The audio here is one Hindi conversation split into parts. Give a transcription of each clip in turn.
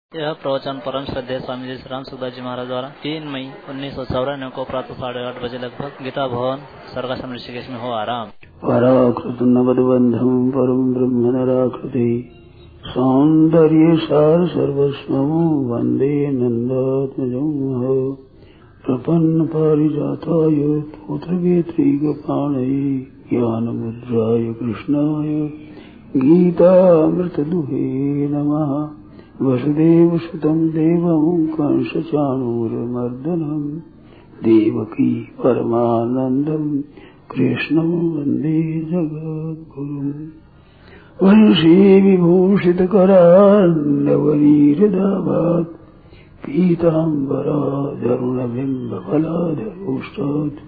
यह प्रवचन परम श्रद्धेय स्वामी जी राम सुखदास जी महाराज द्वारा 3 मई 1994 को प्रातः 8:30 बजे लगभग गीता भवन सर्गाश्रम ऋषिकेश में हो आराम। पराकृत नवद्बंधम परम ब्रह्म नराकृति सौंदर्य सार सर्वस्वं वंदे नंदात्मजं प्रपन्न पारिजाताय पुत्रवेत्रीगपाणये ज्ञानमुद्राय कृष्णाय गीतामृतदुहे नमः। वसुदेव सुतं देवं कंसचाणूरमर्दनं देवकी परमानंदं कृष्णं वन्दे जगद्गुरुं। वंशी विभूषितकरान्नवनीरदाभात् पीताम्बराधरुणबिम्बफलाधरोष्टात्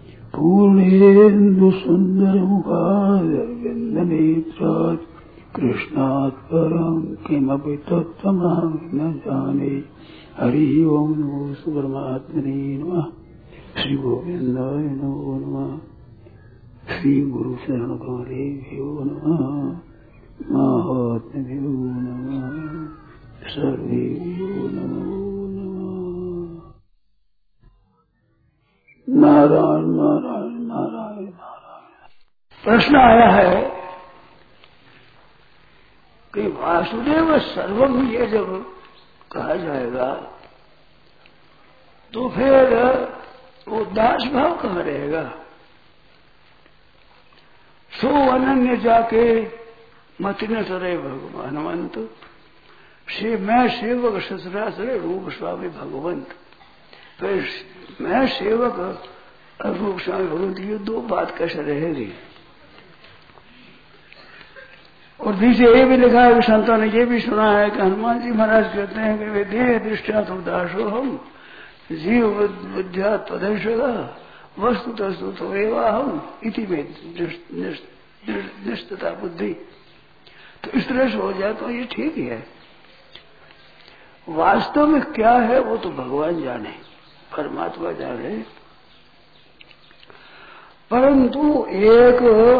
पूर्णेन्दुसुन्दरमुखादरविन्दनेत्रात् कृष्णात् परं किमपि तत्त्वमहं न जाने। हरि ओम नमो परमात्मने नमः। श्री गोविंदाय नमो नमः। श्री गुरु शरण कमलेभ्यो नमः। महात्म्यो नमः। सर्वेभ्यो नमो नमः। नारायण नारायण नारायण नारायण। प्रश्न आया है कि वासुदेव सर्वम ये जब कहा जाएगा तो फिर वो दास भाव कहाँ रहेगा। सो अनन्य जाके मत न तरे भगवानवंत से मैं सेवक ससुरासरे रूप स्वामी भगवंत। फिर मैं सेवक और रूप स्वामी भगवंत ये दो बात कैसे रहेगी। और नीचे ये भी लिखा है कि संतों ने ये भी सुना है कि हनुमान जी महाराज कहते हैं कि वे देह दृष्टिया तो दासो हम जीव बुद्धिया तदेशगा वस्तु तस्तु तो एवं हम इति में निष्ठता बुद्धि। तो इस तरह से हो जाए तो ये ठीक ही है। वास्तव में क्या है वो तो भगवान जाने, परमात्मा जाने। परंतु एक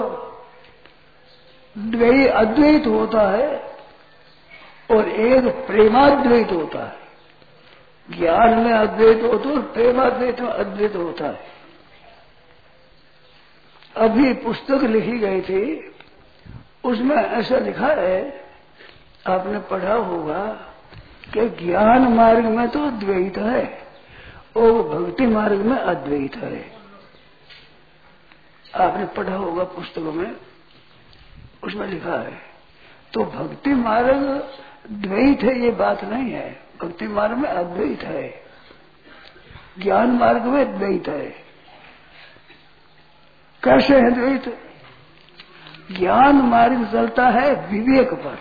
अद्वैत होता है और एक प्रेमाद्वैत होता है। ज्ञान में अद्वैत होता है और प्रेमाद्वैत में अद्वैत होता है। अभी पुस्तक लिखी गई थी उसमें ऐसा लिखा है, आपने पढ़ा होगा कि ज्ञान मार्ग में तो अद्वैत है और भक्ति मार्ग में अद्वैत है। आपने पढ़ा होगा पुस्तकों में, उसमें लिखा है। तो भक्ति मार्ग द्वैत है ये बात नहीं है। भक्ति मार्ग में अद्वैत है, ज्ञान मार्ग में द्वैत है। कैसे है द्वैत? ज्ञान मार्ग चलता है विवेक पर।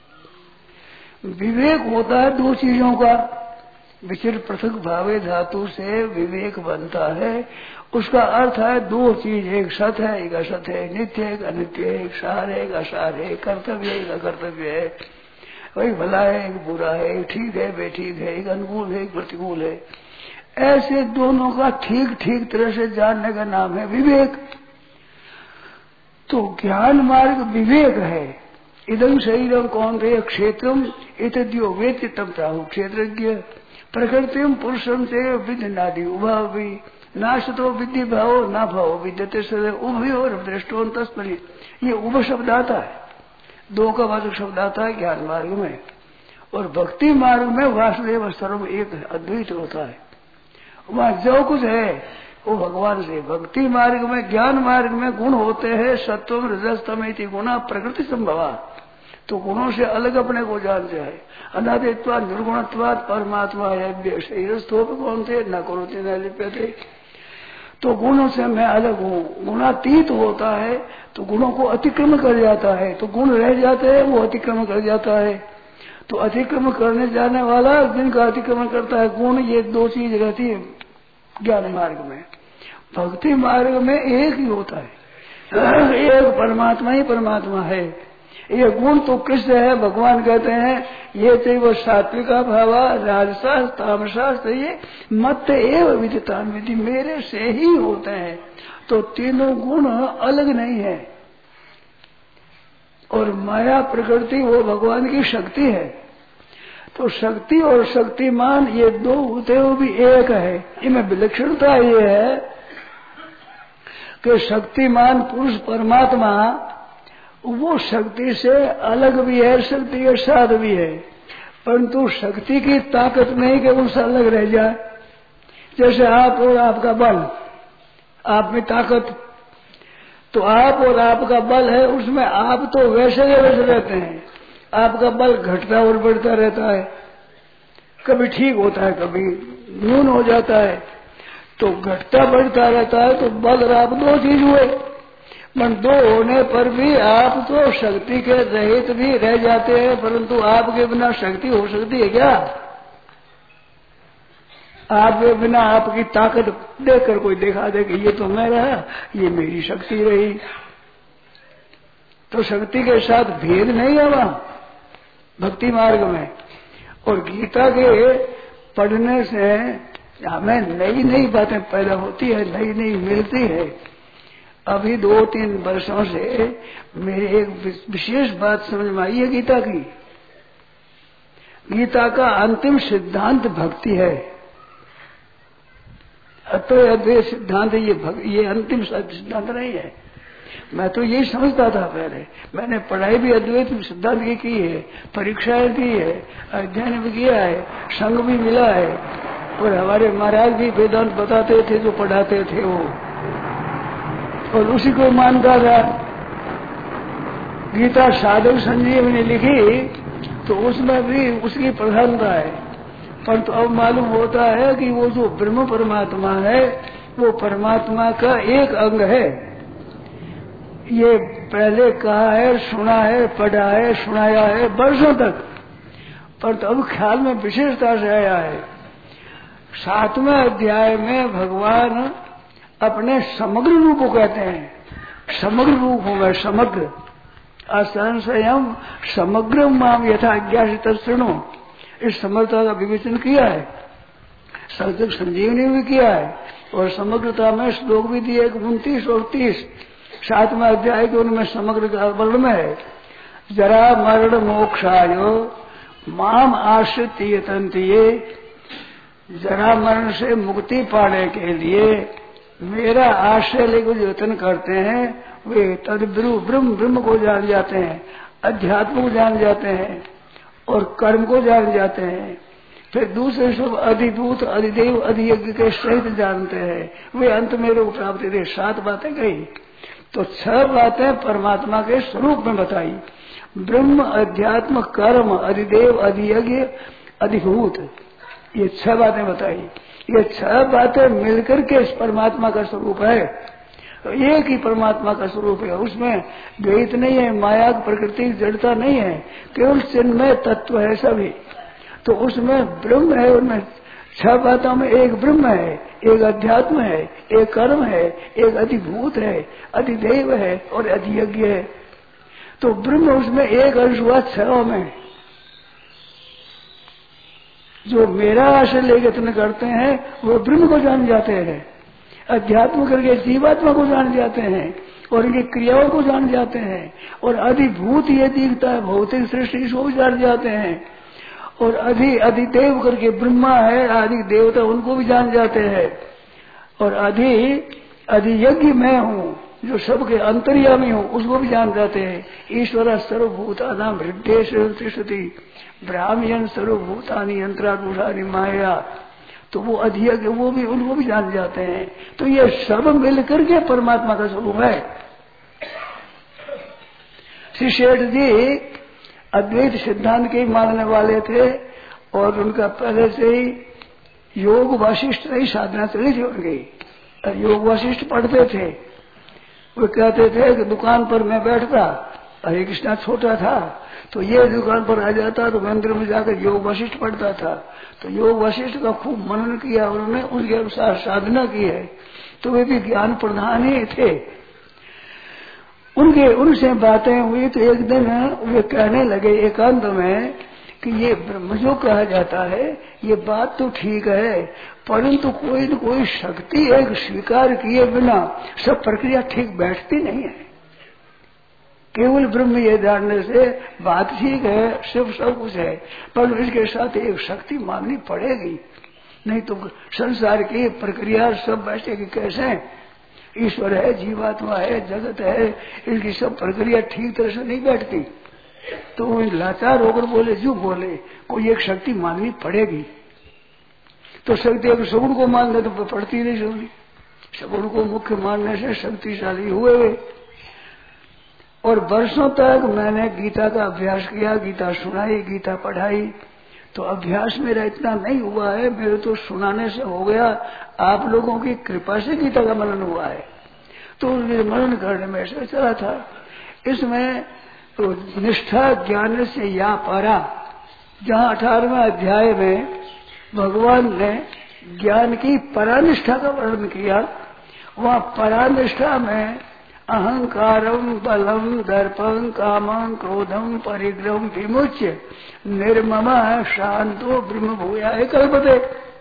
विवेक होता है दो चीजों का। विचिर पृथक भावे धातु से विवेक बनता है। उसका अर्थ है दो चीज, एक सत है एक असत है, नित्य है एक अनित्य है, एक सार है एक असार है, कर्तव्य है एक अकर्तव्य है, एक भला है एक बुरा है, एक ठीक है बेठीक है, एक अनुकूल है एक प्रतिकूल है। ऐसे दोनों का ठीक ठीक तरह से जानने का नाम है विवेक। तो ज्ञान मार्ग विवेक है। इदं शरीरम कौन्तेय क्षेत्रम एतद्यो वेत्ति तम प्राहु क्षेत्रज्ञ प्रकृतिम पुरुषम से विद्यनादि उभावी नाशतो विद्य भाव ना भाव विद्यते सदैव उभयोर दृष्टों तस्मरि। ये उभ शब्द आता है, दो का वाचक शब्द आता है ज्ञान मार्ग में। और भक्ति मार्ग में वासुदेव सर्व एक अद्वैत होता है। वहां जो कुछ है वो भगवान से। भक्ति मार्ग में ज्ञान मार्ग में गुण होते हैं सत्वम रजस्तम इति गुणा प्रकृति संभवा। तो गुणों से अलग अपने को जानते हैं। अनादित्वा निर्गुणत्वाद परमात्मा है शरीरस्थोप कौन थे न करोते न लिप्यते। तो गुणों से मैं अलग हूँ। गुणातीत होता है तो गुणों को अतिक्रमण कर जाता है। तो गुण रह जाते हैं वो अतिक्रमण कर जाता है। तो अतिक्रमण करने जाने वाला जिनका अतिक्रमण करता है गुण, ये दो चीज रहती है ज्ञान मार्ग में। भक्ति मार्ग में एक ही होता है, एक परमात्मा ही परमात्मा है। ये गुण तो किससे है? भगवान कहते हैं ये थे वो सात्विका भावा राजसा तामसा ये मत एवं विदितान विधि, मेरे से ही होते हैं। तो तीनों गुण अलग नहीं है। और माया प्रकृति वो भगवान की शक्ति है। तो शक्ति और शक्तिमान ये दो होते हुए भी एक है। इनमें विलक्षणता ये है कि शक्तिमान पुरुष परमात्मा वो शक्ति से अलग भी है, शक्ति के साथ भी है, परंतु शक्ति की ताकत नहीं कि उससे अलग रह जाए। जैसे आप और आपका बल, आप में ताकत, तो आप और आपका बल है, उसमें आप तो वैसे ही वैसे रहते हैं। आपका बल घटता और बढ़ता रहता है, कभी ठीक होता है, कभी न्यून हो जाता है। तो घटता बढ़ता रहता है, तो बल और आप दो चीज हुए, मन दो होने पर भी आप तो शक्ति के रहित भी रह जाते हैं, परंतु आपके बिना शक्ति हो सकती है क्या? आपके बिना आपकी ताकत देखकर कोई दिखा दे कि ये तो मैं रहा, ये मेरी शक्ति रही, तो शक्ति के साथ भेद नहीं है वहां भक्ति मार्ग में। और गीता के पढ़ने से हमें नई नई बातें पैदा होती है, नई नई मिलती है। अभी 2-3 वर्षों से मेरी एक विशेष बात समझ में आई है गीता की। गीता का अंतिम सिद्धांत भक्ति है, अद्वैत सिद्धांत। ये अंतिम सिद्धांत नहीं है। मैं तो यही समझता था पहले, मैंने पढ़ाई भी अद्वैत सिद्धांत की है, परीक्षाएं दी है, अध्ययन भी किया है, संग भी मिला है, और हमारे महाराज भी वेदांत बताते थे जो पढ़ाते थे वो, और उसी को मानता था। गीता साधक संजीवनी लिखी तो उसमें भी उसकी प्रधानता है, परंतु अब मालूम होता है कि वो जो ब्रह्म परमात्मा है वो परमात्मा का एक अंग है। ये पहले कहा है, सुना है, पढ़ा है, सुनाया है वर्षों तक, परंतु अब ख्याल में विशेषता से आया है। 7वें अध्याय में भगवान अपने समग्र रूप को कहते हैं। समग्र रूप होगा, समग्र आसन स्वयं समग्र माम यथा अज्ञासित सुनो, इस समग्रता का विवेचन किया है, साधक संजीवनी भी किया है, और समग्रता में श्लोक भी दिए 29 और 30 7वें अध्याय के, उनमें समग्र का वर्णन है। जरा मरण मोक्षायो माम आश्रित यतन्तिये, जरा मरण से मुक्ति पाने के लिए मेरा आश्रय लेकर जो यत्न करते हैं वे तद ब्रह्म को जान जाते हैं, अध्यात्म को जान जाते हैं और कर्म को जान जाते हैं। फिर दूसरे सब अधिभूत, अधिदेव, अधियज्ञ के सहित जानते हैं, वे अंत में लोग प्राप्ति दे। 7 बातें कही, तो 6 बातें परमात्मा के स्वरूप में बताई। ब्रह्म, अध्यात्म, कर्म, अधिदेव, अधियज्ञ, अधिभूत, ये 6 बातें बताई। ये 6 बातें मिलकर के इस परमात्मा का स्वरूप है, एक ही परमात्मा का स्वरूप है। उसमें द्वैत नहीं है, माया प्रकृति जड़ता नहीं है, केवल चिन्मय तत्व है सभी। तो उसमें ब्रह्म है, उनमें 6 बातों में एक ब्रह्म है, एक अध्यात्म है, एक कर्म है, एक अधिभूत है, अधिदेव है और अधियज्ञ है। तो ब्रह्म उसमें एक अंश हुआ 6 में। जो मेरा आश्रय लेके यत्न करते हैं वो ब्रह्म को जान जाते हैं, अध्यात्म करके जीवात्मा को जान जाते हैं और इनकी क्रियाओं को जान जाते हैं, और अधिभूत ये दिखता है भौतिक सृष्टि, इसको भी जान जाते हैं, और अधिदेव करके ब्रह्मा है, आदि देवता उनको भी जान जाते हैं, और अधियज्ञ मैं हूँ जो सबके अंतर्यामी हूँ उसको भी जान जाते हैं। ईश्वर सर्वभूतानां हृदय तिष्ठति ब्राह्मण सर्वभूतानि यंत्रारूढ़ानि माया, तो वो अधियज्ञ वो भी उनको भी जान जाते हैं। तो ये सब मिलकर के परमात्मा का स्वरूप है। श्री शेठ जी अद्वैत सिद्धांत के मानने वाले थे, और उनका पहले से ही योग वाशिष्ठ ही साधना चली थी उनकी, योग वाशिष्ठ पढ़ते थे। वो कहते थे कि दुकान पर मैं बैठता, हरे कृष्णा छोटा था तो ये दुकान पर आ जाता तो मंदिर में जाकर योग वशिष्ठ पढ़ता था। तो योग वशिष्ठ का खूब मनन किया, उन्होंने उसके अनुसार साधना की है, तो वे भी ज्ञान प्रधान ही थे। उनसे बातें हुई तो एक दिन वे कहने लगे एकांत में कि ये ब्रह्म जो कहा जाता है ये बात तो ठीक है, परंतु कोई न कोई शक्ति एक स्वीकार किए बिना सब प्रक्रिया ठीक बैठती नहीं है। केवल ब्रह्म ये जानने से बात ठीक है, शिव सब कुछ है, पर इसके साथ एक शक्ति माननी पड़ेगी, नहीं तो संसार की प्रक्रिया सब बैठेगी कैसे। ईश्वर है, जीवात्मा है, जगत है, इनकी सब प्रक्रिया ठीक तरह से नहीं बैठती। तो लाचार होकर बोले जो बोले, कोई एक शक्ति माननी पड़ेगी। तो शक्ति अगर सगुण को मान ले तो पड़ती नहीं सगुण, सगुण को मुख्य मानने से शक्तिशाली हुए वे। और वर्षों तक मैंने गीता का अभ्यास किया, गीता सुनाई, गीता पढ़ाई, तो अभ्यास मेरा इतना नहीं हुआ है, मेरे तो सुनाने से हो गया, आप लोगों की कृपा से गीता का मनन हुआ है। तो मनन करने में ऐसा चला था। इसमें तो निष्ठा ज्ञान से या परा, जहाँ 18वें अध्याय में भगवान ने ज्ञान की परानिष्ठा का वर्णन किया, वहाँ परानिष्ठा में अहंकारम बलम दर्पं कामं क्रोधम परिग्रहम विमुच्य निर्ममः शांतो ब्रह्म भूयाय कल्पते।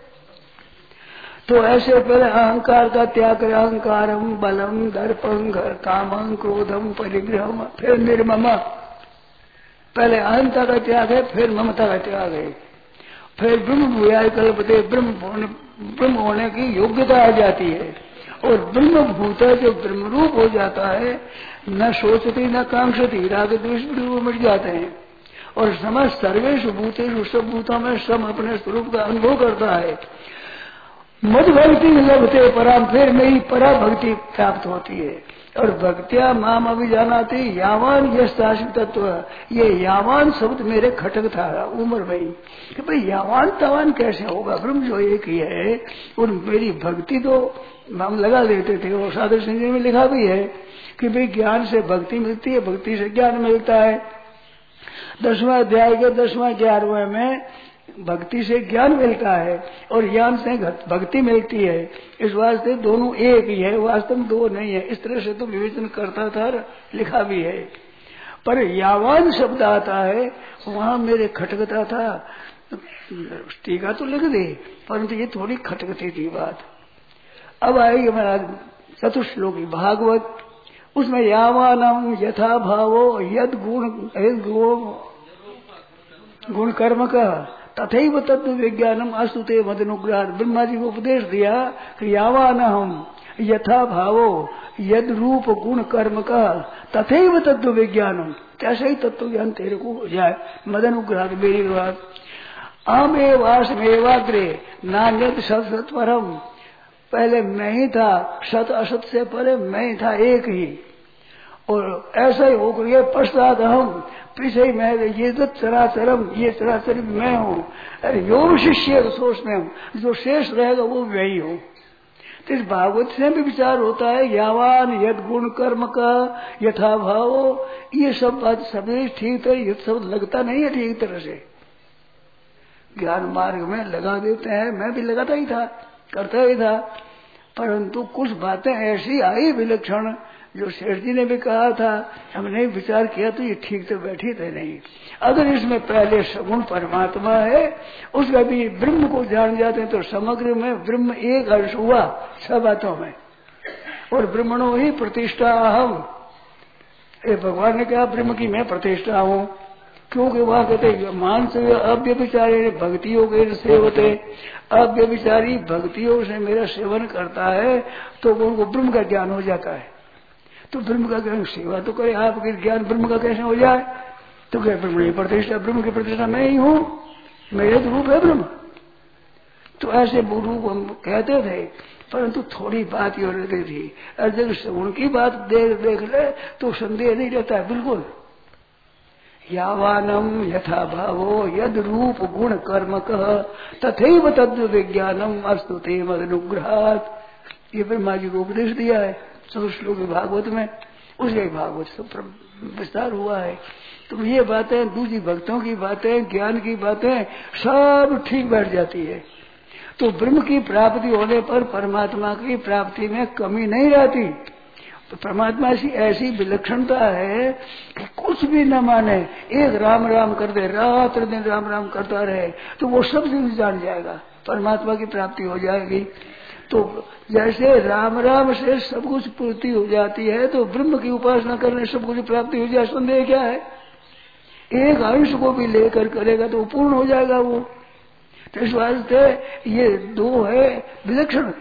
तो ऐसे पहले अहंकार का त्याग करे, अहंकारम बलम दर्पं कामं क्रोधम परिग्रहम, फिर निर्ममः, पहले अहंता का त्याग है, फिर ममता का त्याग है, फिर ब्रह्म भूयाय कल्पते, ब्रह्म होने की योग्यता आ जाती है। और ब्रह्म भूत जो ब्रह्म रूप हो जाता है, न सोचती न कांक्षती, राग द्वेष मिट जाते हैं। और समस्त सर्वेश भूतेषु, सब भूतों में सब अपने स्वरूप का अनुभव करता है। मद भक्ति लभते पराम, फिर मेरी परा भक्ति प्राप्त होती है। और भक्तिया माम अभिजानाति यावान यश तत्व, ये यावान शब्द मेरे खटक था उम्र में ही कि भाई यावान तवान कैसे होगा, ब्रह्म जो एक ही है। और मेरी भक्ति तो हम लगा देते थे, और साधु संजय में लिखा भी है कि भाई ज्ञान से भक्ति मिलती है, भक्ति से ज्ञान मिलता है। 10वां अध्याय के 10वां 11वें में भक्ति से ज्ञान मिलता है और ज्ञान से भक्ति मिलती है। इस वास्ते दोनों एक ही है, वास्तव में दो नहीं है। इस तरह से तो विवेचन करता था, लिखा भी है। पर यावान शब्द आता है, वहां मेरे खटकता था। टीका तो लिख दे, परंतु ये थोड़ी खटकती थी बात। अब आएगी महाराज चतुश्लोकी भागवत, उसमें यावानम यथा भावो यद गुण कर्म का तथैव तत्व विज्ञानम अस्तुते मदनुग्रह। ब्रह्मा जी को उपदेश दिया कि यावान हम यथा भावो यद रूप गुण कर्म का तथैव तत्व विज्ञानम, कैसे ही तत्व ज्ञान तेरे को हो जाए मदनुग्रह। मेरी बात आमेवासमेवाग्रे नान्यत सत्वरम, पहले मैं ही था, सत असत से पहले मैं ही था, एक ही। और ऐसा ही होकर ये पश्चात हम, पीछे ही मैं, ये तो चराचरम, ये चराचर मैं हूँ। अरे योग शिष्य सोच में जो शेष रहेगा वो मैं ही हूँ। तो इस भागवत से भी विचार होता है यावान यद गुण कर्म का यथा भाव, ये सब बात सभी ठीक तरह, ये सब लगता नहीं है ठीक तरह से। ज्ञान मार्ग में लगा देते हैं, मैं भी लगाता ही था, करता ही था, परंतु कुछ बातें ऐसी आई विलक्षण, जो शेठ जी ने भी कहा था, हमने विचार किया तो ये ठीक तो बैठी थे नहीं। अगर इसमें पहले सगुण परमात्मा है, उसका भी ब्रह्म को जान जाते हैं, तो समग्र में ब्रह्म एक अंश हुआ सब बातों में। और ब्रह्मणो ही प्रतिष्ठा अहम, ये भगवान ने कहा ब्रह्म की मैं प्रतिष्ठा हूँ, क्योंकि वहां कहते मानस अव्यभिचारी भक्तियों के सेवते, अव्यभिचारी भक्तियों से मेरा सेवन करता है तो उनको ब्रह्म का ज्ञान हो जाता है। तो ब्रह्म का ज्ञान सेवा तो करे, आपके ज्ञान ब्रह्म का कैसे हो जाए? तो क्या ब्रह्म की प्रतिष्ठा, ब्रह्म की प्रतिष्ठा मैं ही हूँ, मेरे तो रूप है ब्रह्म। तो ऐसे रूप हम कहते थे, परंतु थोड़ी बात ये रहती थी। और जब उनकी बात देख ले तो संदेह नहीं रहता है बिल्कुल। यावानम यथा भावो यद रूप गुण कर्म कह तथैव तत्व विज्ञानम अस्तुते मदनुग्रहात्, ये ब्रह्मा जी को उपदेश दिया है चतुश्लोकी भागवत में। उसके भागवत सब विस्तार हुआ है। तो ये बातें, दूसरी भक्तों की बातें, ज्ञान की बातें सब ठीक बैठ जाती है। तो ब्रह्म की प्राप्ति होने पर परमात्मा की प्राप्ति में कमी नहीं रहती। तो परमात्मा की ऐसी विलक्षणता है कि कुछ भी न माने, एक राम राम कर दे, रात दिन राम राम करता रहे, तो वो सब चीज जान जाएगा, परमात्मा की प्राप्ति हो जाएगी। तो जैसे राम राम से सब कुछ पूर्ति हो जाती है, तो ब्रह्म की उपासना करने सब कुछ प्राप्ति हो जाए, संदेह क्या है? एक अंश को भी लेकर करेगा तो पूर्ण हो जाएगा वो। तो इस वास्ते ये दो है विलक्षण।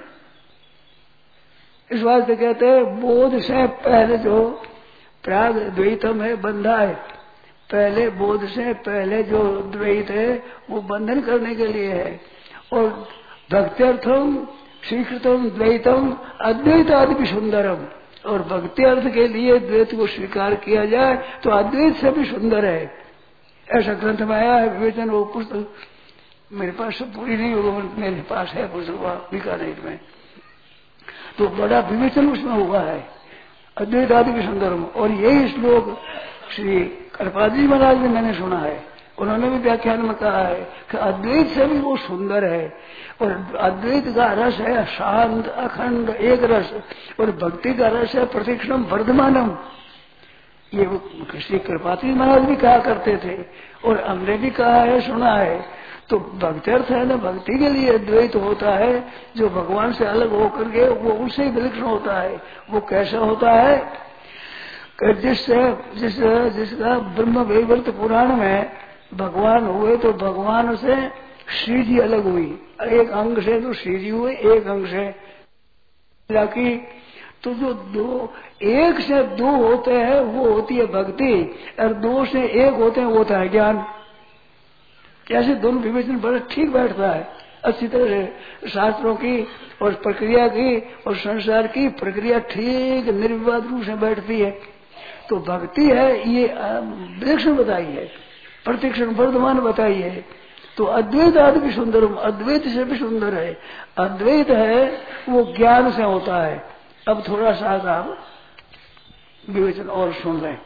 इस वास्ते कहते हैं बोध से पहले जो प्राग द्वैतम है, बंधा है, पहले बोध से पहले जो द्वैत है वो बंधन करने के लिए है। और भक्त्यर्थम स्वीकृतम द्वैतम अद्वैत आदि भी सुंदरम, और भक्ति अर्थ के लिए द्वैत को स्वीकार किया जाए तो अद्वैत से भी सुंदर है। ऐसा ग्रंथ में आया है विवेचन। वो पुस्तक मेरे पास सब पूरी नहीं होगा, मेरे पास है पुस्तक बीकानेर में, तो बड़ा विवेचन उसमें हुआ है, अद्वैत आदि भी सुंदरम। और यही श्लोक श्री कृपाजी महाराज ने मैंने सुना है, उन्होंने भी व्याख्यान में कहा है कि अद्वैत से भी वो सुंदर है। और अद्वैत का रस है शांत अखंड एक रस, और भक्ति का रस है प्रतिक्षण वर्धमानम। ये श्री कृपाजी महाराज भी कहा करते थे और हमने भी कहा है, सुना है। तो भक्ति अर्थ है ना, भक्ति के लिए द्वैत होता है जो भगवान से अलग होकर के वो उससे ही विलक्षण होता है। वो कैसा होता है कि जिसका ब्रह्म वैवर्त पुराण में भगवान हुए तो भगवान से श्री जी अलग हुई, एक अंग से तो श्री जी हुए, एक अंग से बाकी तो जो दो एक से दो होते हैं वो होती है भक्ति, और दो से एक होते हैं वो होता है ज्ञान। कैसे दोनों विवेचन बड़ा ठीक बैठता है अच्छी तरह से, शास्त्रों की और प्रक्रिया की और संसार की प्रक्रिया ठीक निर्विवाद रूप से बैठती है। तो भक्ति है ये विलक्षण बताई है, प्रतिक्षण वर्धमान बताई है। तो अद्वैत आदि भी सुंदर, अद्वैत से भी सुंदर है। अद्वैत है वो ज्ञान से होता है। अब थोड़ा सा आप विवेचन और सुन लें।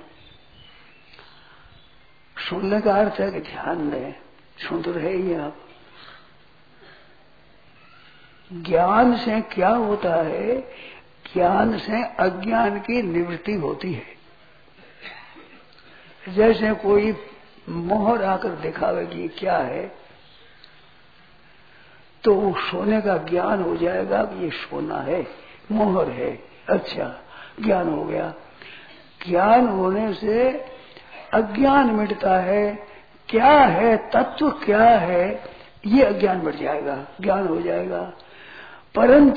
सुनने का अर्थ है कि ध्यान दें, सुन तो रहे ही आप। ज्ञान से क्या होता है? ज्ञान से अज्ञान की निवृत्ति होती है। जैसे कोई मोहर आकर दिखावे कि क्या है, तो वो सोने का ज्ञान हो जाएगा कि ये सोना है, मोहर है। अच्छा, ज्ञान हो गया। ज्ञान होने से अज्ञान मिटता है। क्या है तत्व, क्या है ये अज्ञान मिट जाएगा, ज्ञान हो जाएगा। परंतु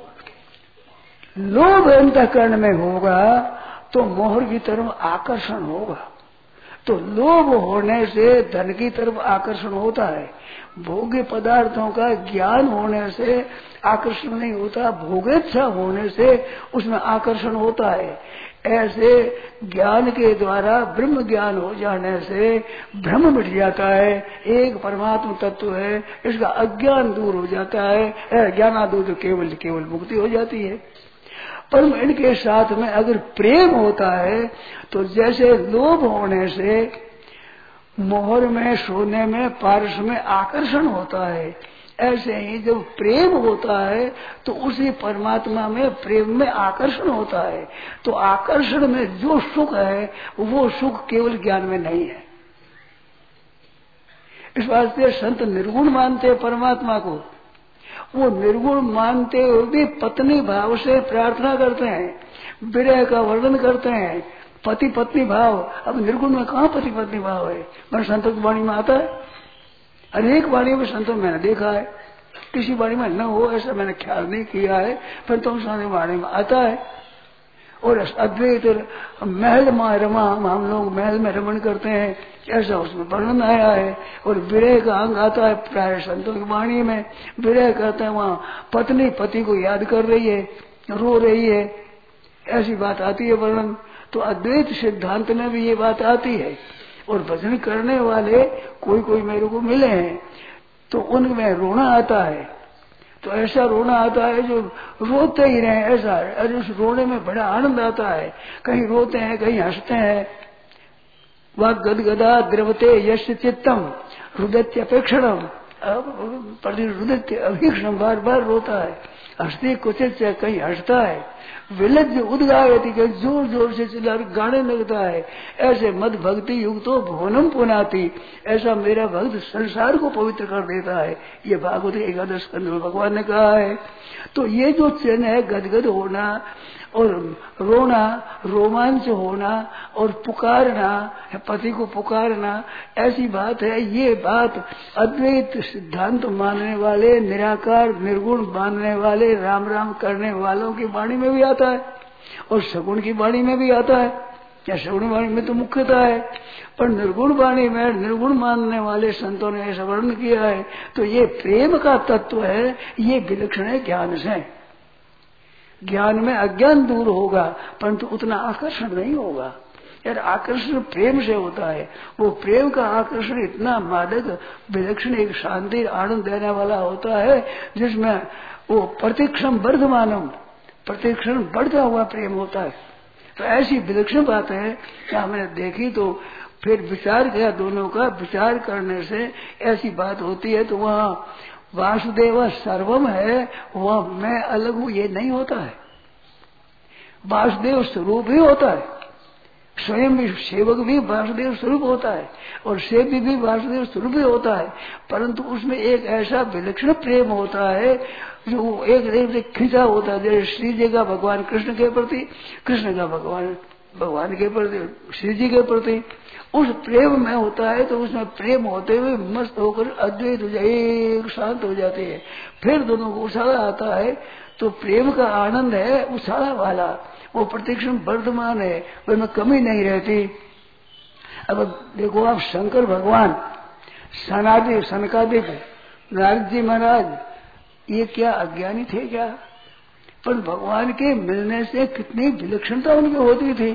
लोभ अंतःकरण में होगा तो मोहर की तरफ आकर्षण होगा। तो लोभ होने से धन की तरफ आकर्षण होता है। भोग्य पदार्थों का ज्ञान होने से आकर्षण नहीं होता, भोगेच्छा होने से उसमें आकर्षण होता है। ऐसे ज्ञान के द्वारा ब्रह्म ज्ञान हो जाने से भ्रम मिट जाता है, एक परमात्मा तत्व है, इसका अज्ञान दूर हो जाता है। ज्ञानादो तो केवल मुक्ति हो जाती है। पर इनके साथ में अगर प्रेम होता है तो जैसे लोभ होने से मोहर में, सोने में, पारस में आकर्षण होता है, ऐसे ही जब प्रेम होता है तो उसी परमात्मा में प्रेम में आकर्षण होता है। तो आकर्षण में जो सुख है वो सुख केवल ज्ञान में नहीं है। इस वास्ते संत निर्गुण मानते हैं परमात्मा को। वो निर्गुण मानते हुए भी पत्नी भाव से प्रार्थना करते हैं, विरह का वर्णन करते हैं, पति पत्नी भाव। अब निर्गुण में कहाँ पति पत्नी भाव है? मैंने संतों की वाणी में आता है, अनेक वाणी में संतों मैंने देखा है, किसी वाणी में न हो ऐसा मैंने ख्याल नहीं किया है, पर तुम सारी वाणी में आता है। और अद्वैत महल में रमा, हम लोग महल में रमण करते हैं, ऐसा उसमें वर्णन आया है। और विरह का अंग आता है प्राय संतों की वाणी में, विरह कहते हैं वहाँ पत्नी पति को याद कर रही है, रो रही है, ऐसी बात आती है वर्णन। तो अद्वैत सिद्धांत में भी ये बात आती है। और भजन करने वाले कोई मेरे को मिले हैं तो उनमें रोना आता है, तो ऐसा रोना आता है जो रोते ही रहे, ऐसा है। और उस रोने में बड़ा आनंद आता है, कहीं रोते हैं कहीं हंसते हैं। वह गदगदा द्रवते यश चित्तम रुदत्य अपेक्षणम, हृदय अभीक्षण बार बार रोता है, हंसते कुछ कहीं हंसता है। विलज्ज उद्गायति के जोर जोर से चिल्ला गाने लगता है। ऐसे मद भक्ति युक्तो भुवनम पुनाति, ऐसा मेरा भक्त संसार को पवित्र कर देता है। ये भागवत 11 स्कंद में भगवान ने कहा है। तो ये जो चिन्ह है गदगद होना और रोना, रोमांच होना और पुकारना, पति को पुकारना, ऐसी बात है। ये बात अद्वैत सिद्धांत मानने वाले, निराकार निर्गुण मानने वाले, राम राम करने वालों की वाणी में भी आता है और सगुण की वाणी में भी आता है। या सगुण वाणी में तो मुख्यता है, पर निर्गुण वाणी में निर्गुण मानने वाले संतों ने ऐसा वर्णन किया है। तो ये प्रेम का तत्व है, ये विलक्षण है ज्ञान से। ज्ञान में अज्ञान दूर होगा, परंतु उतना आकर्षण नहीं होगा। यार आकर्षण प्रेम से होता है। वो प्रेम का आकर्षण इतना मादक विलक्षण, एक शांति आनंद देने वाला होता है, जिसमें वो प्रतिक्षण वर्धमानम, प्रतिक्षण बढ़ता हुआ प्रेम होता है। तो ऐसी विलक्षण बात है कि हमने देखी। तो फिर विचार किया, दोनों का विचार करने से ऐसी बात होती है। तो वहाँ वासुदेव सर्वम है, वह मैं अलग हूं ये नहीं होता है। वासुदेव स्वरूप ही होता है, स्वयं भी सेवक भी वासुदेव स्वरूप होता है और सेव्य भी वासुदेव स्वरूप ही होता है। परंतु उसमें एक ऐसा विलक्षण प्रेम होता है जो एक देव से खिंचा होता है। जैसे श्री जी का भगवान कृष्ण के प्रति, कृष्ण का भगवान के प्रति, श्री जी के प्रति, उस प्रेम में होता है। तो उसमें प्रेम होते हुए मस्त होकर अद्वैत हो जाए, एक शांत हो जाते हैं। फिर दोनों को उछाला आता है। तो प्रेम का आनंद है उछाला वाला, वो प्रतिक्षण वर्धमान है, उसमें कमी नहीं रहती। अब देखो आप, शंकर भगवान, सनकादिक, नारद जी महाराज, ये क्या अज्ञानी थे क्या? पर भगवान के मिलने से कितनी विलक्षणता उनकी होती थी।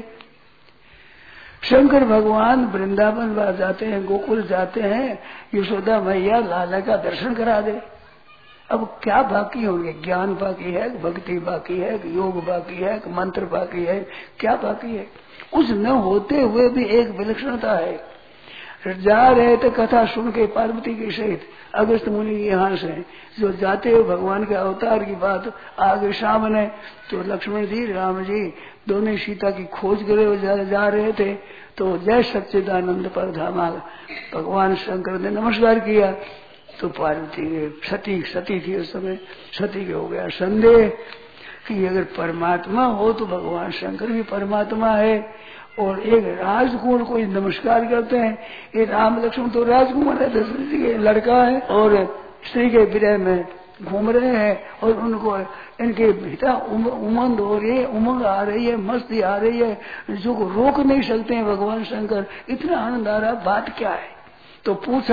शंकर भगवान वृंदावन जाते हैं, गोकुल जाते हैं, यशोदा मैया लाला का दर्शन करा दे। अब क्या बाकी होंगे? ज्ञान बाकी है, भक्ति बाकी है, योग बाकी है, मंत्र बाकी है, क्या बाकी है? उस न होते हुए भी एक विलक्षणता है। जा रहे थे कथा सुन के पार्वती के सहित, अगस्त मुनि यहाँ से जो जाते हुए भगवान के अवतार की बात आगे सामने, तो लक्ष्मण जी राम जी दोनों सीता की खोज करे हुए जा रहे थे। तो जय सच्चिदानंद पर धामा भगवान शंकर ने नमस्कार किया। तो पार्वती सती थी उस समय, सती के हो गया संदेह कि अगर परमात्मा हो तो भगवान शंकर भी परमात्मा है। और एक राजकुमार को नमस्कार करते हैं। ये राम लक्ष्मण तो राजकुमार है, दशरथ जी के लड़का है और श्री के विरह में घूम रहे हैं और उनको इनके भीतर उमंग हो रही है, उमंग आ रही है, मस्ती आ रही है, जो को रोक नहीं सकते हैं भगवान शंकर। इतना आनंद आ रहा, बात क्या है? तो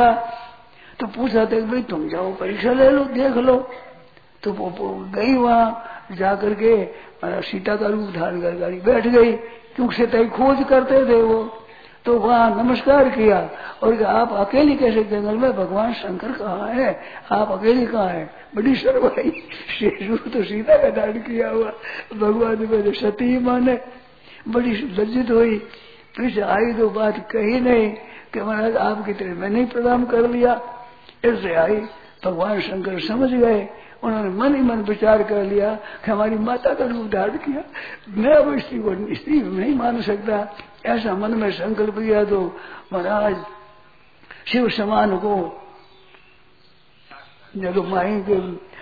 पूछा देख भाई तुम जाओ परीक्षा ले लो, देख लो। तो गई वहां जाकर के सीता का रूप धारण कर गाड़ी बैठ गई, क्योंकि सीता खोज करते थे वो। तो वहाँ नमस्कार किया और आप अकेली कैसे जंगल में, भगवान शंकर कहाँ है, आप अकेली कहाँ है? बड़ी शर्म आई। तो सीता का धारण किया हुआ भगवान ने सती माने, बड़ी लज्जित हुई। फिर आई तो बात कही नहीं कि महाराज आपकी तरह मैंने ही प्रणाम कर लिया। ऐसे आई, भगवान शंकर समझ गए, उन्होंने मन ही मन विचार कर लिया कि हमारी माता का रूप धारण किया, मैं अब स्त्री नहीं मान सकता। ऐसा मन में संकल्प किया तो महाराज शिव समान को जब माई के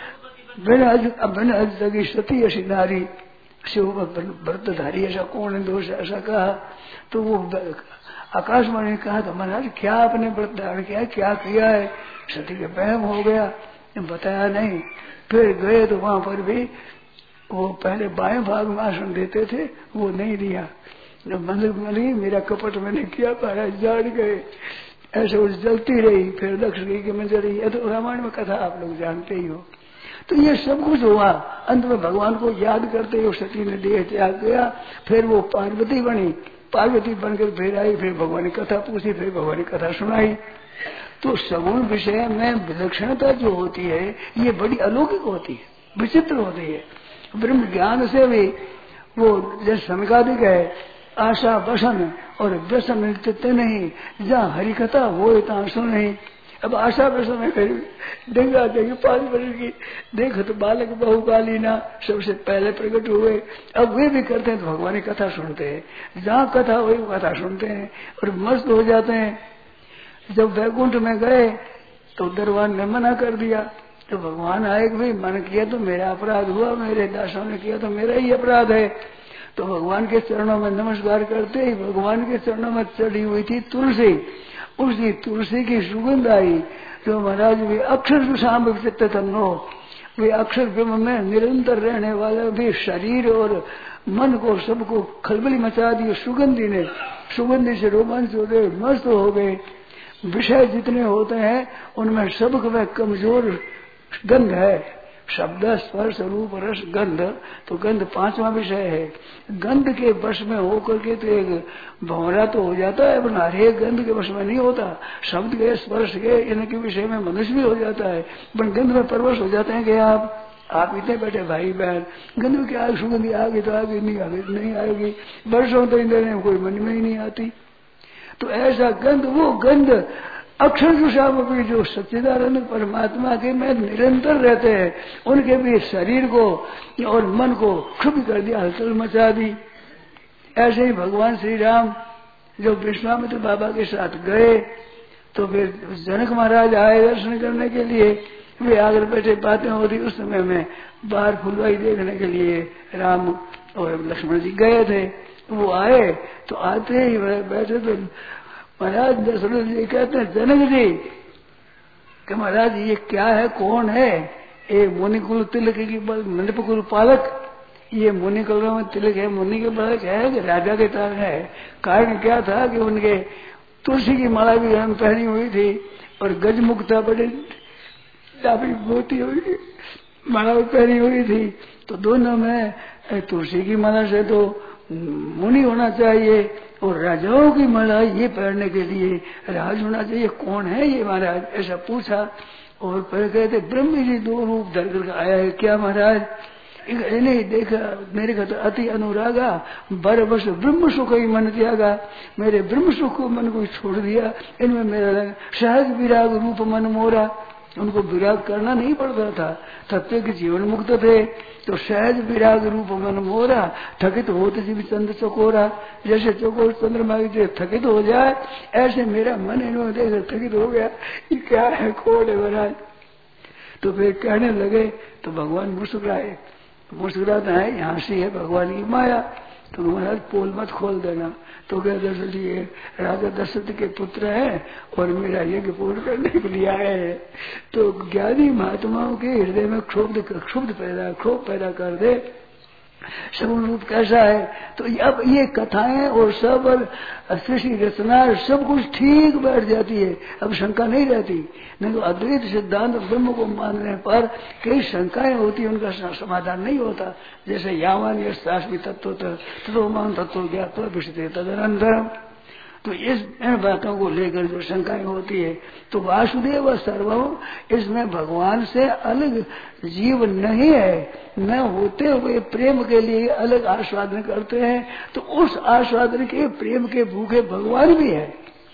बिना तक सती ऐसी नारी, शिव व्रतधारी ऐसा कौन दोष, ऐसा कहा। तो वो आकाशवाणी ने कहा तो महाराज क्या आपने व्रत धारण किया, क्या किया है? सती के वहम हो गया, बताया नहीं। फिर गए तो वहां पर भी वो पहले बाएं भाग में आसन देते थे, वो नहीं दिया। मतलब मेरा कपट मैंने किया, महाराज जान गए। ऐसे वो जलती रही, फिर दक्ष की में जल रही। तो रामायण में कथा आप लोग जानते ही हो। तो ये सब कुछ हुआ, अंत में भगवान को याद करते हुए सती ने देह त्याग किया। फिर वो पार्वती बनी, पार्वती बनकर फिर आई, फिर भगवान ने कथा पूछी, फिर भगवान ने कथा सुनाई। तो सगुण विषय में विलक्षणता जो होती है ये बड़ी अलौकिक होती है, विचित्र होती है। ब्रह्म ज्ञान से भी वो जैसे सनकादिक है, आशा वसन और व्यसन नहीं, जहाँ हरिकथा हो तहाँ सुन नहीं। अब आशा में समय फिर डेंगा देगी 5 वर्ष की, देखो तो बालक बहुकाली ना सबसे पहले प्रकट हुए। अब वे भी करते हैं तो भगवान की कथा सुनते हैं, जहाँ कथा हुई वो कथा सुनते हैं और मस्त हो जाते हैं। जब वैकुंठ में गए तो दरबान ने मना कर दिया, तो भगवान आए कि भाई मन किया तो मेरा अपराध हुआ, मेरे दासों ने किया तो मेरा ही अपराध है। तो भगवान के चरणों में नमस्कार करते ही भगवान के चरणों में चढ़ी हुई थी तुलसी, उसी तुलसी की सुगंध आई। जो महाराज वे अक्षर शाम चित्तनो, वे अक्षर ब्रह्म में निरंतर रहने वाले भी शरीर और मन को सबको खलबली मचा दी सुगंधी ने। सुगंधी से रोमांच हो गए, मस्त हो गए। विषय जितने होते हैं उनमें सबक में कमजोर गंध है, शब्द स्पर्श रूप रस गंध, तो गंध 5वां विषय है। गंध के वश में होकर के तो एक भंवरा तो हो जाता है, पर हर एक गंध के वश में नहीं होता। शब्द के स्पर्श के इनके विषय में मनुष्य भी हो जाता है, पर गंध में परवश हो जाते हैं कि आप इतने बैठे भाई बहन, गंध में क्या सुगंधी आगे तो आगे नहीं आएगी, वर्षों तो इन कोई मन में ही नहीं आती। तो ऐसा गंध, वो गंध अक्षर सामग्री जो सच्चिदानंद परमात्मा के में निरंतर रहते हैं, उनके भी शरीर को और मन को क्षुब्ध कर दिया, हलचल मचा दी। ऐसे ही भगवान श्री राम जो विश्वामित्र बाबा के साथ गए तो फिर जनक महाराज आए दर्शन करने के लिए। वे आगे बैठे बातें हो रही, उस समय में बाहर फुलवाई देखने के लिए राम और लक्ष्मण जी गए थे। वो आए तो आते ही बैठे तो महाराज दशरथ जी कहते हैं जनक जी कि महाराज ये क्या है, कौन है? ये मुनिकुल तिलक की नंदपुकुल पालक, ये मुनिकुल में तिलक है, मुनि के बालक है कि राजा के तार है? कारण क्या था कि उनके तुलसी की माला भी पहनी हुई थी और गजमुक्ता बड़े मोती हुई माला पहनी हुई थी। तो दोनों में तुलसी की माला से तो मुनि होना चाहिए और राजाओं की माला ये पहनने के लिए राज होना चाहिए। कौन है ये महाराज? ऐसा पूछा और फिर कहते ब्रह्म जी 2 रूप धर कर आया है। क्या महाराज? नहीं देखा, मेरे का तो अति अनुरागा, बर बस ब्रह्म सुख ही मन त्यागा, मेरे ब्रह्म सुख को मन को छोड़ दिया, इनमें मेरा सहज विराग रूप मन मोरा। उनको विराग करना नहीं पड़ता था, तत्व के जीवन मुक्त थे, तो सहज विराग रूप मन मोरा, थकित होते जीव चंद्र चकोरा। जैसे चकोर चंद्रमा के थकित हो जाए, ऐसे मेरा मन इन्होंने देख थकित हो गया, ये क्या है, कौन है महाराज? तो फिर कहने लगे तो भगवान मुस्कुराए, मुस्कुराता है यहाँ से है भगवान की माया। तो महाराज पोल मत खोल देना। तो क्या दशरथ जी राजा दशरथ के पुत्र हैं और मेरा यज्ञ पूर्ण करने के लिए आए हैं, तो ज्ञानी महात्माओं के हृदय में क्षुब्ध पैदा कर दे। सगुण रूप कैसा है? तो अब ये कथाएं और सब सृष्टि रचना सब कुछ ठीक बैठ जाती है, अब शंका नहीं रहती। नहीं तो अद्वैत सिद्धांत ब्रह्म को मानने पर कई शंकाएं होती है, उनका समाधान नहीं होता। जैसे यावान यशास्मी तत्व तत्वमान तत्व ज्ञात विषय तदनंतरम, तो इन बातों को लेकर जो शंकाएं होती है, तो वासुदेव सर्वम, इसमें भगवान से अलग जीव नहीं है, न होते हुए प्रेम के लिए अलग आस्वादन करते हैं, तो उस आस्वादन के प्रेम के भूखे भगवान भी है।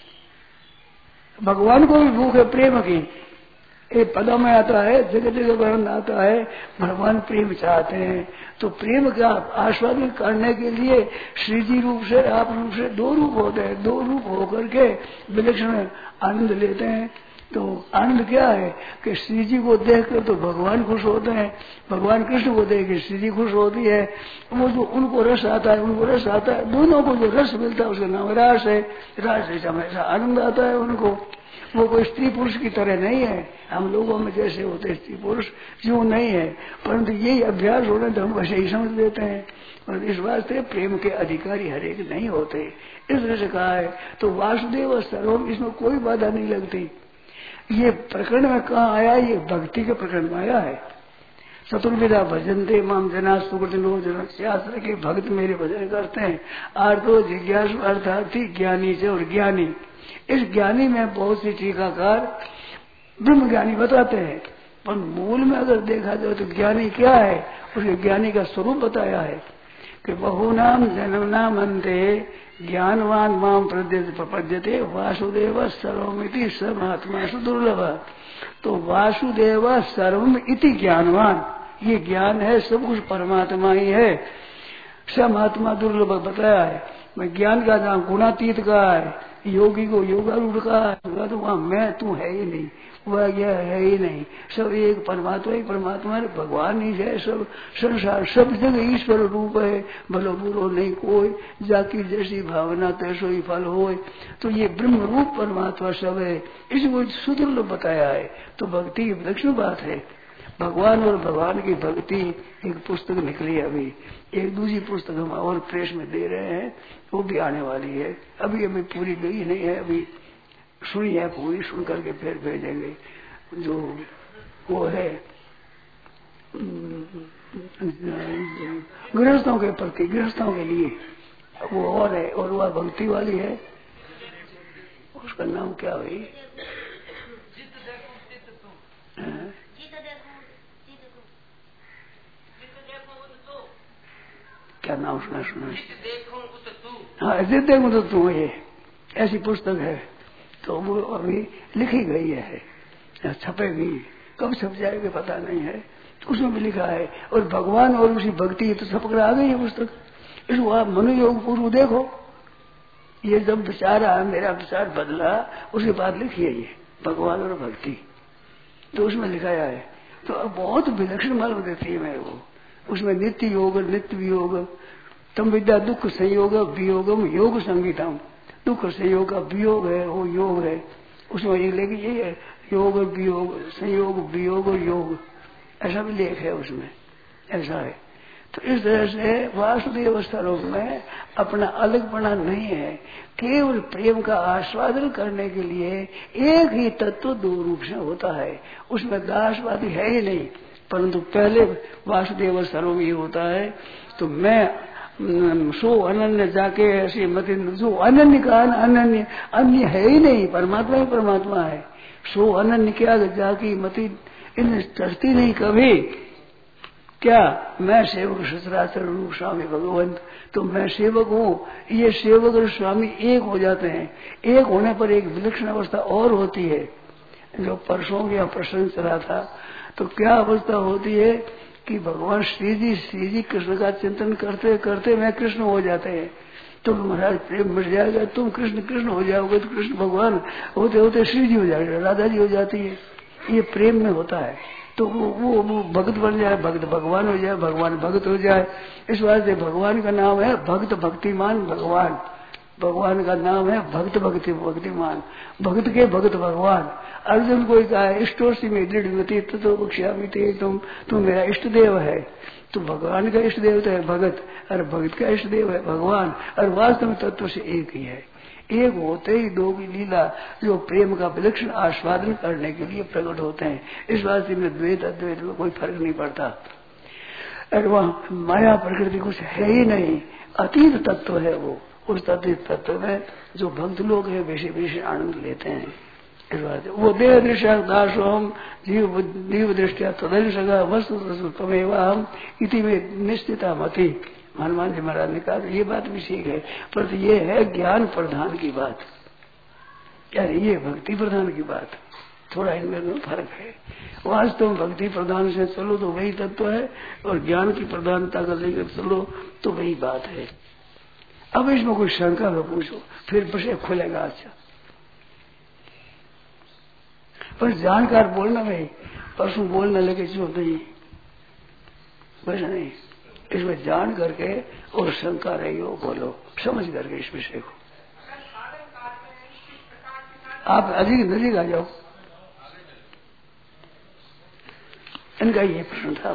भगवान को भी भूख है प्रेम की। एक पदों में आता है, जगह जगह वर्णन आता है, भगवान प्रेम चाहते हैं। तो प्रेम का आस्वादन करने के लिए श्री जी रूप से, आप रूप से 2 रूप होते हैं, 2 रूप होकर के विलक्षण आनंद लेते हैं। तो आनंद क्या है कि श्री जी को देखकर तो भगवान खुश होते हैं, भगवान कृष्ण को देख के श्री जी खुश होती है। वो जो उनको रस आता है, उनको रस आता है, दोनों को जो रस मिलता है उसका नाम रास है। रास से हमेशा आनंद आता है उनको। वो कोई स्त्री पुरुष की तरह नहीं है, हम लोगों में जैसे होते स्त्री पुरुष यूं नहीं है, परंतु यही अभ्यास होने तो हम वैसे ही समझ लेते हैं। और इस वास्ते प्रेम के अधिकारी हरेक नहीं होते, इस तरह से कहा है। तो वासुदेव सर्वम, इसमें कोई बाधा नहीं लगती। ये प्रकरण में कहा आया? ये भक्ति के प्रकरण में आया है। चतुर्विधा भजनते माम जना सुकृतिनो जन, शास्त्र के भक्त मेरे भजन करते हैं। आर्तो जिज्ञासु अर्थार्थी, ज्ञानी से और ज्ञानी। इस ज्ञानी में बहुत सी टीकाकार ब्रह्म ज्ञानी बताते हैं, पर मूल में अगर देखा जाए तो ज्ञानी क्या है, उसके ज्ञानी का स्वरूप बताया है कि बहुनाम जन्मनाम अन्ते ज्ञानवान माम प्रपद्यते वासुदेव सर्वमिति सर्वात्मा दुर्लभ। तो वासुदेव सर्वम इति ज्ञानवान, ये ज्ञान है सब कुछ परमात्मा ही है, समात्मा दुर्लभ बताया है। मैं ज्ञान का नाम गुणातीत का है, योगी को योगारूढ़ का है, तो वहां मैं तू है ही नहीं, वह यह है ही नहीं, सब एक परमात्मा ही परमात्मा है, भगवान ही है, सब संसार सब जगह ईश्वर रूप है, भलो बुरो नहीं कोई, जाकी जैसी भावना तैसो ही फल होए। तो ये ब्रह्म रूप परमात्मा सब है, इसको सुदुर्लभ बताया है। तो भक्ति की विलक्षण बात है, भगवान और भगवान की भक्ति। एक पुस्तक निकली अभी, एक दूसरी पुस्तक हम और प्रेस में दे रहे हैं, वो भी आने वाली है। अभी अभी पूरी गई नहीं है, अभी सुनी है, पूरी सुन करके फिर भेजेंगे। जो वो है गृहस्थों के प्रति, गृहस्थों के लिए वो और है, और वह भक्ति वाली है, उसका नाम क्या हुई? क्या नाम सुना? हाँ, जिद देखूं तो तू, ये ऐसी पुस्तक है। तो वो अभी लिखी गई है, छपेगी, कब छप जाएगी पता नहीं है। तो उसमें भी लिखा है, और भगवान और उसी भक्ति तो छप कर आ गई है पुस्तक। इसको आप मनोयोग पूर्व देखो, ये जब विचार आया, मेरा विचार बदला, उसके बाद लिखी है ये भगवान और भक्ति, तो उसमें लिखाया है। तो अब बहुत विलक्षण मालूम देती है मेरे को। उसमें नित्य योग, नित्य वियोग, तम विद्या दुख संयोग वियोगम योग संगीतम, दुख संयोग का वियोग है, वो योग है। उसमें ये लेके ये है, योग वियोग संयोग वियोग योग, ऐसा भी लेख है उसमें, ऐसा है। तो इस तरह से वासुदेव स्वरूप में अपना अलगपना नहीं है, केवल प्रेम का आस्वादन करने के लिए एक ही तत्व दो रूप से होता है, उसमें दासवादी है ही नहीं। परंतु पहले वासुदेव स्वरूप ही होता है। तो मैं सो अनन्य जाके ऐसी मत, जो अनन्य का अनन्य, अन्य है ही नहीं, परमात्मा ही परमात्मा है। सो अनन्य क्या जाकी मति इन चढ़ती नहीं कभी। क्या मैं सेवक सचराचर रूप स्वामी भगवंत, तो मैं सेवक हूँ, ये सेवक और स्वामी एक हो जाते हैं। एक होने पर एक विलक्षण अवस्था और होती है, जो परसों यहाँ प्रश्न चला था। तो क्या अवस्था होती है कि भगवान श्री जी कृष्ण का चिंतन करते करते मैं कृष्ण हो जाते हैं। तुम महाराज प्रेम मिट जाएगा, तुम कृष्ण हो जाओगे, तो कृष्ण भगवान होते होते श्री जी हो जाएगा, राधा जी हो जाती है। ये प्रेम में होता है। तो वो भक्त बन जाए, भक्त भगवान हो जाए, भगवान भक्त हो जाए। इस वास्ते भगवान का नाम है भक्त भक्तिमान भगवान। भगवान का नाम है भक्त भक्तिमान, भक्त के भक्त भगवान। अर्जुन को कहा इष्टोसी में दृढ़ गति तो बख्श्यामि ते, तुम मेरा इष्ट देव है। तो भगवान का इष्ट देव तो है भगत, और भगत का इष्ट देव है भगवान, और वास्तव में तत्व से एक ही है। एक होते ही दो की लीला, जो प्रेम का विलक्षण आस्वादन करने के लिए प्रकट होते हैं। इस वास्ते में द्वैत अद्वैत में कोई फर्क नहीं पड़ता। और वह माया प्रकृति कुछ है ही नहीं, अतीत तत्व है वो। उस अतीत तत्व में जो भक्त लोग हैं वैसे आनंद लेते हैं। इस बात वो देह दृश्य दासो हम जीव दृष्टिया तदंशगा वस्तु तमेवा हम इति में निश्चिता मति। हनुमान जी महाराज ने कहा ये बात भी ठीक है, पर ये है ज्ञान प्रधान की बात, यार ये भक्ति प्रधान की बात, थोड़ा इनमें फर्क है। वास्तव में भक्ति प्रधान से चलो तो वही तत्व है, और ज्ञान की प्रधानता का लेकर चलो तो वही बात है। अब इसमें कोई शंका में पूछो, फिर विषय खुलेगा। अच्छा, पर जानकार बोलना भाई, परसों बोलने लगे जो नहीं, वैसा नहीं। इसमें जान करके और शंका रही हो बोलो, समझ करके इस विषय को। आप अधिक नजदीक आ जाओ। इनका ये प्रश्न था।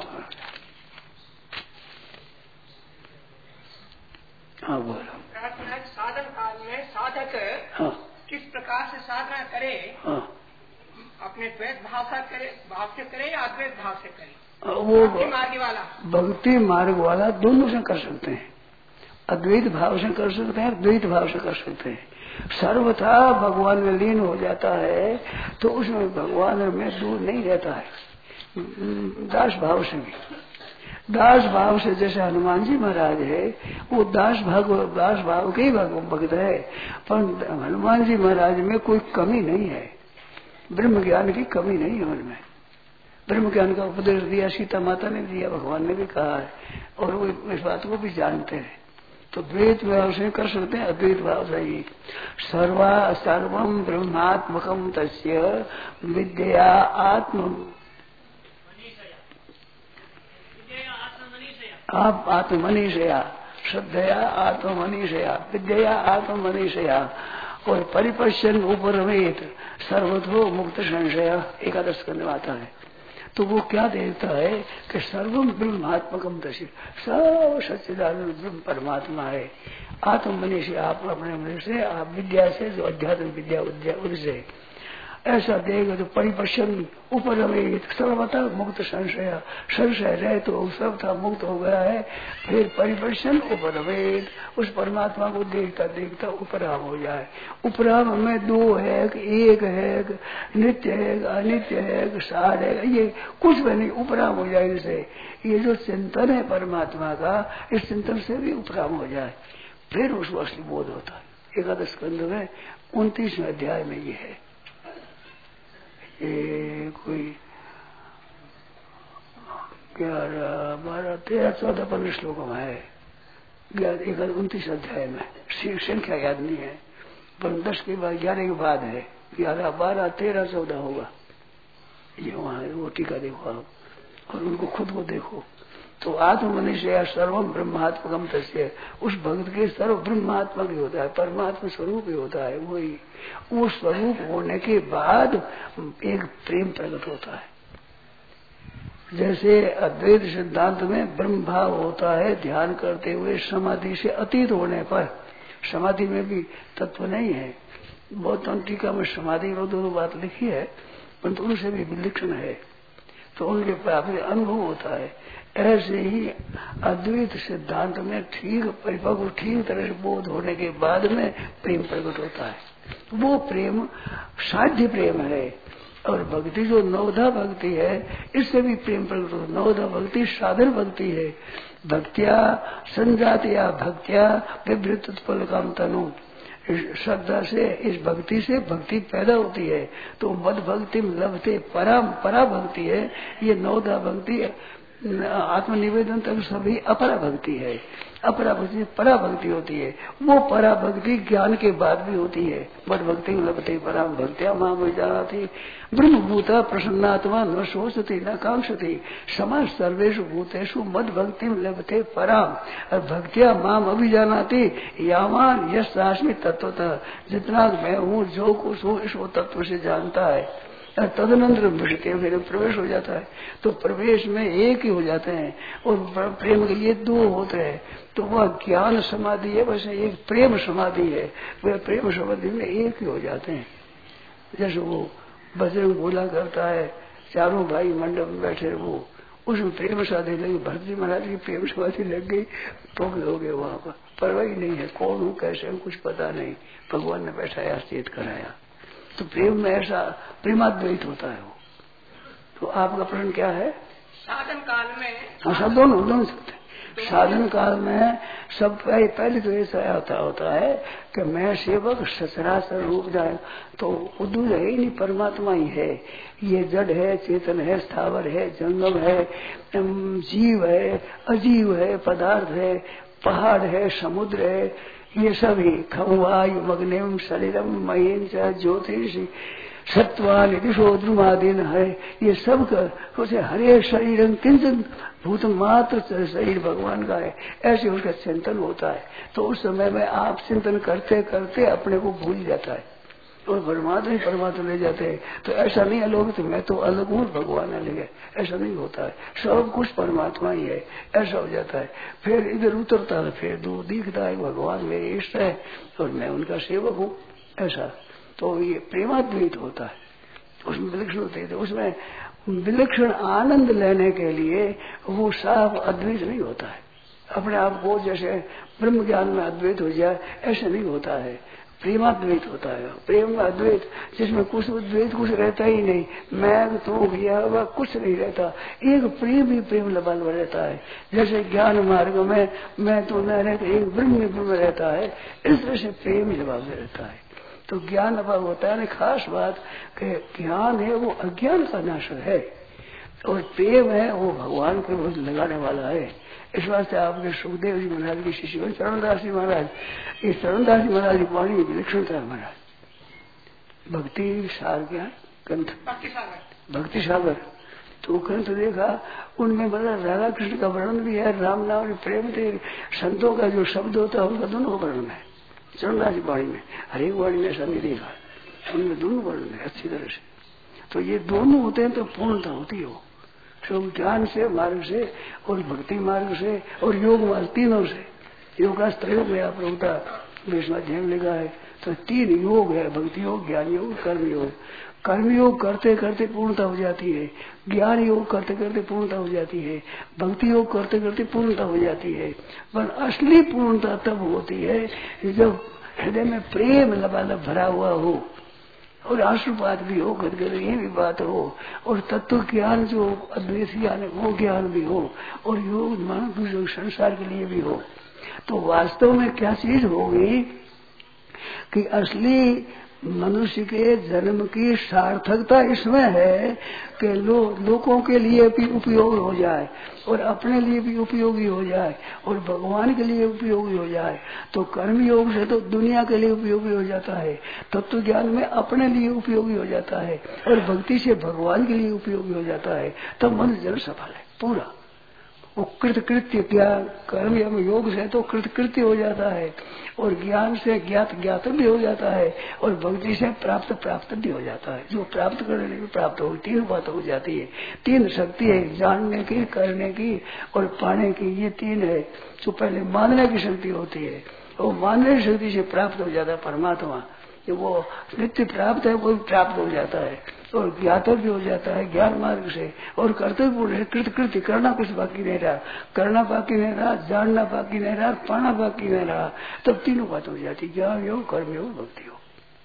हाँ बोलो। साधन काल में साधक किस प्रकार से साधना करे? अपने द्वैत भाव से करे या अद्वैत भाव से करे? वो भक्ति मार्ग वाला दोनों से कर सकते हैं, अद्वैत भाव से कर सकते हैं, द्वैत भाव से कर सकते हैं। सर्वथा भगवान में लीन हो जाता है तो उसमें भगवान में दूर नहीं रहता है, दास भाव से भी। दास भाव से जैसे हनुमान जी महाराज है, वो दास भाव के ही भक्त है, पर हनुमान जी महाराज में कोई कमी नहीं है, ब्रह्म ज्ञान की कमी नहीं है उनमें। ब्रह्म ज्ञान का उपदेश दिया सीता माता ने दिया, भगवान ने भी कहा है, और वो इस बात को भी जानते हैं। तो द्वैत भाव से कर सकते हैं, अद्वैत भाव से ही सर्वम ब्रह्मात्मकम तस्य विद्या आत्मनीषया श्रद्धया आत्मनीषया विद्या आत्मनीषया और परिपश्यन उपरमेत सर्वतो मुक्त संशय एकादश स्कंध में आता है। तो वो क्या देखता है कि सर्वम ब्रह्मात्मकम दशि, सब सच्चिदानंद ब्रह्म परमात्मा है। आत्ममनी से आप अपने मन से, आप विद्या से, जो अध्यात्म विद्या उनसे ऐसा देगा तो परिपश्यन ऊपर सर्वथा मुक्त संशय, संशय रहे तो सर्वथा मुक्त हो गया है। फिर परिपश्यन उपरमेत, उस परमात्मा को देखता देखता उपराम हो जाए। उपराम में दो है, एक है, नित्य है, अनित्य है, सार है, ये कुछ भी नहीं, उपराम हो जाए। इसे ये जो चिंतन है परमात्मा का, इस चिंतन से भी उपराम हो जाए, फिर उसको असली बोध होता है। एकादश स्कंध में 29वें अध्याय में ये है। ये कोई 11, 12, 13, 14, 15 श्लोकों में है, 29 अध्याय में। संख्या याद नहीं है, पर 10 के बाद 11 के बाद है, 11, 12, 13, 14 होगा। ये वहाँ है, वो टीका देखो आप और उनको खुद को देखो। तो आत्मनिश्चय सर्वम ब्रह्मात्मकम तस्य, उस भक्त के सर्व ब्रह्मात्मक ही होता है, परमात्मा स्वरूप ही होता है। वही वो स्वरूप होने के बाद एक प्रेम प्रकट होता है। जैसे अद्वैत सिद्धांत में ब्रह्म भाव होता है ध्यान करते हुए, समाधि से अतीत होने पर। समाधि में भी तत्व नहीं है, बहुत टीका में समाधि में दो बात लिखी है, परंतु उनसे भी विलक्षण है, तो उनके प्राप्त अनुभव होता है। ऐसे ही अद्वैत सिद्धांत में ठीक परिपक्व, ठीक तरह से बोध होने के बाद में प्रेम प्रकट होता है। वो प्रेम साध्य प्रेम है, और भक्ति जो नवधा भक्ति है, इससे भी प्रेम प्रकट होता है। नवधा भक्ति साधन भक्ति है। भक्त्या संजातिया भक्त्या विभृत उत्पल काम तनु, श्रद्धा से, इस भक्ति से भक्ति पैदा होती है। तो मद भक्ति लभते परा भक्ति है। ये नवधा भक्ति आत्मनिवेदन तक सभी अपरा भक्ति है। अपरा भक्ति परा भक्ति होती है। वो परा भक्ति ज्ञान के बाद भी होती है। मद भक्ति लभते पराम भक्त्या मां विजानाति ब्रह्मभूता प्रसन्नात्मा न शोचति न कांक्षति समाज सर्वेषु भूतेषु मद भक्ति लभते पराम, और भक्त्या माम अभिजानाति यामान यश सास्मि तत्वतः, जितना मैं हूँ, जो कुछ हूँ, इस वो तत्व से जानता है। तदनंतर विषय फिर प्रवेश हो जाता है। तो प्रवेश में एक ही हो जाते हैं, और प्रेम के लिए दो होते हैं। तो वह ज्ञान समाधि है, बस एक प्रेम समाधि है। वह प्रेम समाधि में एक ही हो जाते हैं। जैसे वो बजरंग बोला करता है, चारों भाई मंडप में बैठे, वो उसमें प्रेम समाधि लगी, भरत जी महाराज की प्रेम समाधि लग गई, तो हो गए वहां पर। परवाही नहीं है कौन हूँ कैसे हूँ, कुछ पता नहीं, भगवान ने बैठाया, चेत कराया। तो प्रेम में ऐसा प्रेमाद्वैत होता है वो। तो आपका प्रश्न क्या है? साधन काल में, हाँ सब दोनों सकते हैं। साधन काल में सब पहले तो ऐसा होता है कि मैं सेवक सचराचर रूप जाए, तो उद्दूर है ही नहीं, परमात्मा ही है। ये जड़ है, चेतन है, स्थावर है, जंगम है, जीव है, अजीव है, पदार्थ है, पहाड़ है, समुद्र है, ये सभी खमवायु मग्नेम शरीरम महीन ज्योतिष सत्वान दिशो द्रुमादीन है। ये सब सोचे हरे शरीर किंचन भूत मात्र शरीर भगवान का है, ऐसे उसका चिंतन होता है। तो उस समय में आप चिंतन करते करते अपने को भूल जाता है, और परमात्मा ले जाते हैं। तो ऐसा नहीं है लोग तो मैं तो अलग हूँ, भगवान अलग है, ऐसा नहीं होता है। सब कुछ परमात्मा ही है, ऐसा हो जाता है। फिर इधर उतरता है, फिर दूर दिखता है भगवान मेरे इष्ट है और मैं उनका सेवक हूँ, ऐसा। तो ये प्रेमाद्वैत होता है, उसमें विलक्षण होते हैं। उसमें विलक्षण आनंद लेने के लिए वो साफ अद्वैत नहीं होता है। अपने आप को जैसे ब्रह्म ज्ञान में अद्वैत हो जाए, ऐसा नहीं होता है। प्रेमाद्वैत होता है। प्रेम अद्वैत जिसमें कुछ द्वैत कुछ रहता ही नहीं, मैं तो किया हुआ कुछ नहीं रहता, एक प्रेम ही प्रेम लबाल रहता है। जैसे ज्ञान मार्ग में मैं तो न रहता, एक ब्रह्म रहता है, इस तरह से प्रेम लबाल रहता है। तो ज्ञान अभाव होता है। खास बात कि ज्ञान है वो अज्ञान का नाशक है, और प्रेम है वो भगवान के वो लगाने वाला है। इस वास्ते आपके सुखदेव जी महाराज की शिष्य चरणदास जी महाराज, इस चरणदास जी महाराज की वाणी विलक्षणता है महाराज। भक्ति सार क्या ग्रंथ, भक्ति सागर, तो ग्रंथ देखा, उनमें बड़ा राधा कृष्ण का वर्णन भी है, राम नाम प्रेम थे, संतों का जो शब्द होता है उनका दोनों का वर्णन है चरणदास जी वाणी में। हरेक वाणी में ऐसा नहीं देखा, उनमें दोनों वर्णन है अच्छी तरह से। तो ये दोनों होते हैं तो पूर्णता होती हो, सब ज्ञान से मार्ग से और भक्ति मार्ग से और योग मार्ग, तीनों से। योगास्त्र में आप होता विष्णु लिखा है, तो 3 योग है, भक्ति योग, ज्ञान योग, कर्म योग। कर्म योग करते करते पूर्णता हो जाती है, ज्ञान योग करते करते पूर्णता हो जाती है, भक्ति योग करते करते पूर्णता हो जाती है। पर असली पूर्णता तब होती है जब हृदय में प्रेम लबालब भरा हुआ हो, और आशुपात भी हो, गदगद ये भी बात हो, और तत्व ज्ञान जो अद्वैत ज्ञान है वो ज्ञान भी हो, और योग मानव जो संसार के लिए भी हो। तो वास्तव में क्या चीज होगी कि असली मनुष्य के जन्म की सार्थकता इसमें है कि लोगों के लिए भी उपयोग हो जाए, और अपने लिए भी उपयोगी हो जाए, और भगवान के लिए उपयोगी हो जाए। तो कर्म योग से तो दुनिया के लिए उपयोगी हो जाता है, तत्व ज्ञान में अपने लिए उपयोगी हो जाता है, और भक्ति से भगवान के लिए उपयोगी हो जाता है। तब मनुष्य जन्म सफल है पूरा। वो कृतकृत्य ज्ञान कर्म या योग से तो कृतकृत्य हो जाता है, और ज्ञान से ज्ञात भी हो जाता है, और भक्ति से प्राप्त भी हो जाता है। जो प्राप्त करने की प्राप्त हो, 3 बात हो जाती है। 3 शक्ति है, जानने की, करने की और पाने की, ये 3 है। जो पहले मानने की शक्ति होती है, वो मानने की शक्ति से प्राप्त हो जाता है परमात्मा। जो वो नित्य प्राप्त है वो प्राप्त हो जाता है, और ज्ञाता भी हो जाता है ज्ञान मार्ग से, और कर्तव्य कृतकृत्य करना कुछ बाकी नहीं रहा, करना बाकी नहीं रहा, जानना बाकी नहीं रहा, पाना बाकी नहीं रहा। तब 3 बात हो जाती, ज्ञान योग, कर्म योग, भक्ति योग।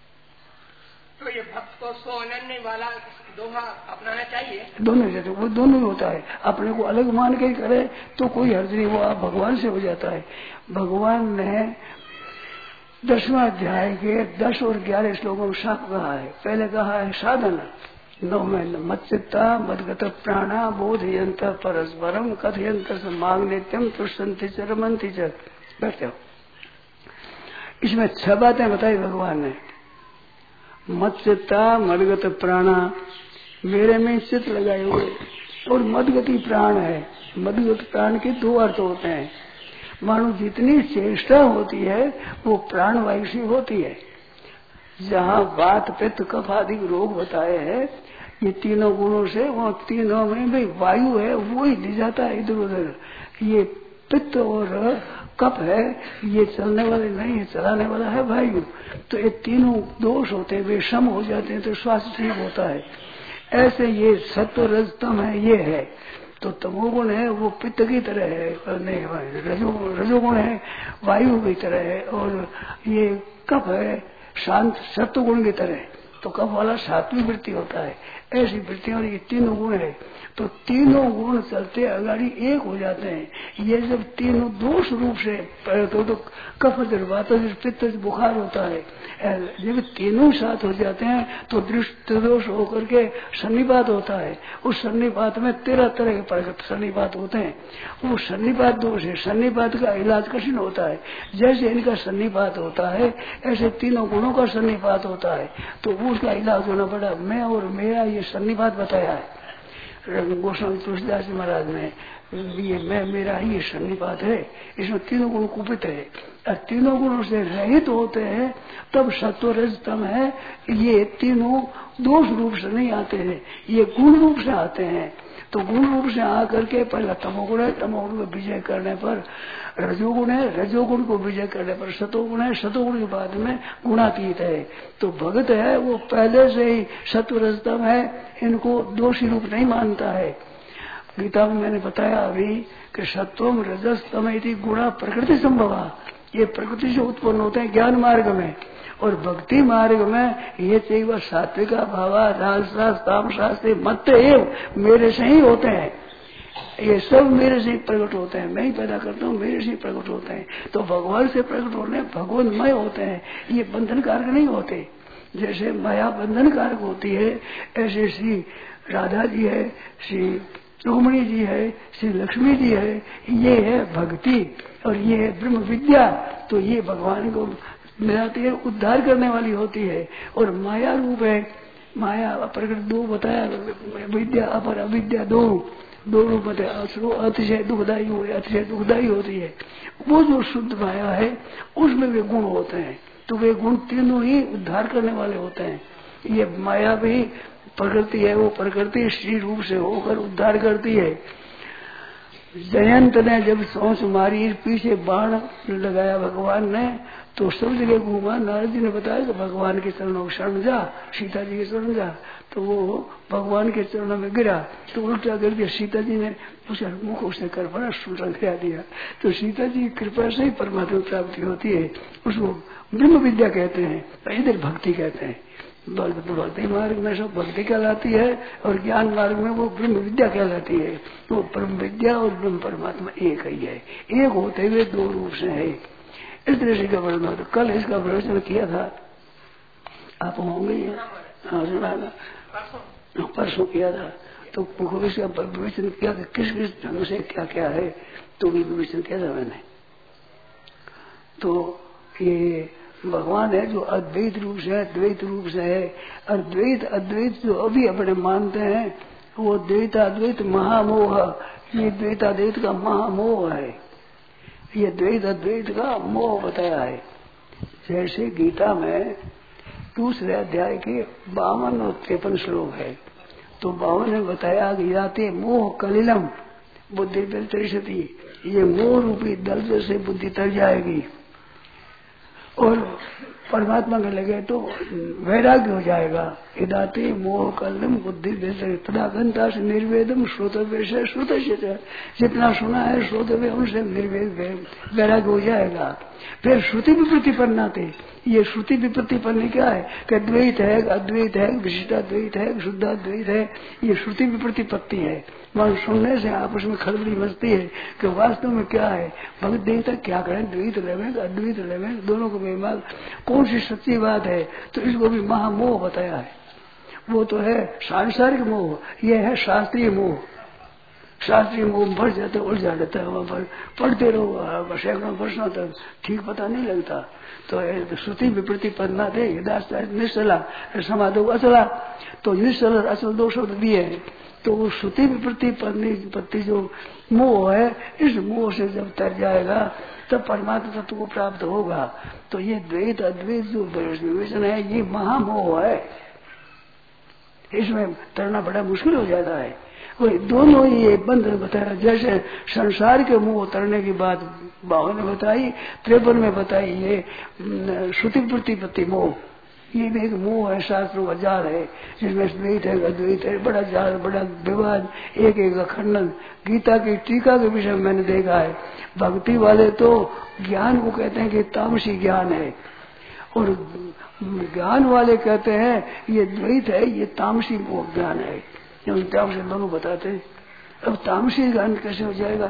तो ये भक्त को सो अनन्य वाला दोहा अपनाना चाहिए। दोनों जैसे वो दोनों ही होता है। अपने को अलग मान के करे तो कोई हर्ज नहीं, वो आप भगवान से हो जाता है। भगवान ने 10वां अध्याय के 10 और 11 श्लोकों में साफ कहा है। पहले कहा है साधन 9 में मच्चित्ता मदगत प्राणा बोधयंत परस्परम कथयंत समाग्नित्यम तुष्यंति च रमन्ति च। बैठते हो। इसमें 6 बातें बताई भगवान ने। मच्चित्ता मदगत प्राणा, मेरे में चित्त लगाए हुए, और मदगति प्राण है। मदगत प्राण के 2 अर्थ होते हैं। मानो जितनी चेष्टा होती है वो प्राण वायु से होती है। जहाँ वात पित्त कफ आदि रोग बताए हैं, ये तीनों गुणों से, वो तीनों में भाई वायु है वो ही ले जाता है इधर उधर। ये पित्त और कफ है, ये चलने वाले नहीं है, चलाने वाला है वायु। तो ये तीनों दोष होते हैं, वे सम हो जाते हैं तो स्वास्थ्य ठीक होता है। ऐसे ये सत्व रज तम है, ये है। तो तमोगुण है वो पित्त की तरह है, नहीं रजोगुण है वायु की तरह है, और ये कफ है शांत सत्वगुण की तरह। तो कफ वाला सात्विक वृत्ति होता है। ऐसी वृत्तियों ये 3 गुण है। तो तीनों गुण चलते अगाड़ी एक हो जाते हैं। ये जब तीनों दोष रूप से तो कफ वात पित्त बुखार होता है, जब तीनों साथ हो जाते हैं तो दृष्टि दोष होकर के सन्निपात होता है। उस सन्निपात में 13 तरह के सन्निपात होते हैं। वो सन्निपात दोष है। सन्निपात का इलाज कठिन होता है। जैसे इनका सन्निपात होता है ऐसे तीनों गुणों का सन्निपात होता है, तो उसका इलाज होना पड़ा। मैं और मेरा ये सन्निपात बताया है गोस्वामी तुलसीदास जी महाराज ने। ये मैं मेरा ही सन्निपात है। इसमें तीनों गुण कुपित है, और तीनों गुणों से रहित होते हैं तब सत्व रज तम है। ये तीनों दोष रूप से नहीं आते हैं, ये गुण रूप से आते हैं। तो गुण रूप से आकर के पहला तमोगुण है, तमोगुण को विजय करने पर रजोगुण है, रजोगुण को विजय करने पर सतोगुण है, सतोगुण के बाद में गुणातीत है। तो भगत है वो पहले से ही सत्व रजतम है, इनको दोषी रूप नहीं मानता है। गीता में मैंने बताया अभी कि सत्वम रजस्तम इति गुणा प्रकृति संभवा, ये प्रकृति से उत्पन्न होते हैं ज्ञान मार्ग में। और भक्ति मार्ग में ये चाहिए सात्विका भावा राजशास्त्र तामशास्त्र मत एव मेरे से ही होते हैं। ये सब मेरे से प्रकट होते हैं, मैं ही पैदा करता हूँ, मेरे से प्रकट होते हैं। तो भगवान से प्रकट होने भगवानमय होते हैं, ये बंधन कारक नहीं होते। जैसे माया बंधन कारक होती है, ऐसे श्री राधा जी है, श्री रुक्मिणी जी है, श्री लक्ष्मी जी है, ये है भक्ति और ये है ब्रह्म विद्या। तो ये भगवान को मिलाती है, उद्धार करने वाली होती है। और माया रूप है, माया प्रकट दो बताया, विद्या अपर अविद्या दो रूप बताया। अतिशय दुखदायी हो, अतिशय दुखदायी होती है। वो जो शुद्ध माया है उसमें वे गुण होते हैं, तो वे गुण तीनों ही उद्धार करने वाले होते हैं। ये माया भी प्रकृति है, वो प्रकृति श्री रूप से होकर उद्धार करती है। जयंत ने जब सोच मारी, पीछे बाण लगाया भगवान ने, तो सब जगह घूमा। नारद जी ने बताया कि भगवान के चरणों शरण जा, सीता जी के शरण जा। तो वो भगवान के चरणों में गिरा, तो उल्टा कर दिया। सीता जी ने उसका मुख उसने कर बड़ा सुलझा गिरा दिया। तो सीता जी की कृपा से ही परमात्मा प्राप्ति होती है। उसको ब्रह्म विद्या कहते हैं, इधर भक्ति कहते हैं। भक्ति मार्ग में सब भक्ति कहलाती है और ज्ञान मार्ग में वो ब्रह्म विद्या कहलाती है। तो ब्रह्म विद्या और ब्रह्म परमात्मा एक ही है, एक होते हुए दो रूप से है। इस तरह से का वर्णन होता। कल इसका प्रवचन किया था, आप होंगे? हाँ सुना था, परसों किया था। तो भविष्य का प्रवचन किया था, किस किस ढंग से क्या क्या है, तो भी प्रवचन किया था मैंने। तो ये भगवान है जो अद्वैत रूप से है, द्वैत रूप से है। अद्वैत अद्वैत जो अभी अपने मानते हैं वो द्वैताद्वैत महामोह, ये द्वैताद्वैत का महामोह है। ये द्वैत अद्वैत का मोह बताया है। जैसे गीता में दूसरे अध्याय के 52 और 53 श्लोक है। तो 52 में बताया कि जाते मोह कलिलम बुद्धि दलचरिष्यति, ये मोह रूपी दल से बुद्धि तर जाएगी और परमात्मा के लगे तो वैराग्य हो जाएगा। इदाते मोह कलम बुद्धि तदागंता से निर्वेदम श्रोतव्य से श्रुतस्य, जितना सुना है श्रोतव्य उनसे निर्वेद वैराग्य हो जाएगा। फिर श्रुति विप्रतिपन्ना थे, ये श्रुति विप्रतिपन्न क्या है कि द्वैत है, अद्वैत है, विशिष्टाद्वैत है, शुद्धाद्वैत है, ये श्रुति विप्रतिपत्ति है। वह सुनने से आपस में खलबली मचती है कि वास्तव में क्या है, भगवत देवता क्या करें, द्वैत लेवे अद्वैत लेवे, दोनों को बेमाल कौन सी सच्ची बात है। तो इसको भी महामोह बताया है। वो तो है सांसारिक मोह, ये है शास्त्रीय मोह। शास्त्रीय मोह भर जाता है, उलझा जाता है, वहां पर पढ़ते रहो सैकड़ों वर्षों तक, ठीक पता नहीं लगता। तो श्रुति विप्रतिपन्ना थे निश्चला समाधो अचला, तो निश्चल और अचल दो शब्द दिए हैं। तो वो श्रुति विप्रतिपत्ति जो मोह है, इस मोह से जब तर जाएगा तब परमात्मा तत्व को प्राप्त होगा। तो ये द्वैत अद्वैत जो विवेचन है ये महामोह है, इसमें तरना बड़ा मुश्किल हो जाता है। वही दोनों ही ये बंधन बताया। जैसे संसार के मोह तरने की बात 52 में बताई, 53 में बताई ये श्रुति प्रतिपत्ति मोह, ये भी एक मोह है, शास्त्रों का जाल है जिसमें द्वैत है अद्वैत है, बड़ा जाल, बड़ा विवाद, एक एक खंडन। गीता की टीका के विषय में मैंने देखा है, भक्ति वाले तो ज्ञान को कहते हैं कि तामसी ज्ञान है, और ज्ञान वाले कहते हैं ये द्वैत है, ये तामसी मोह ज्ञान है। तामसी दोनों बताते हैं। अब तामसी ज्ञान कैसे हो जाएगा?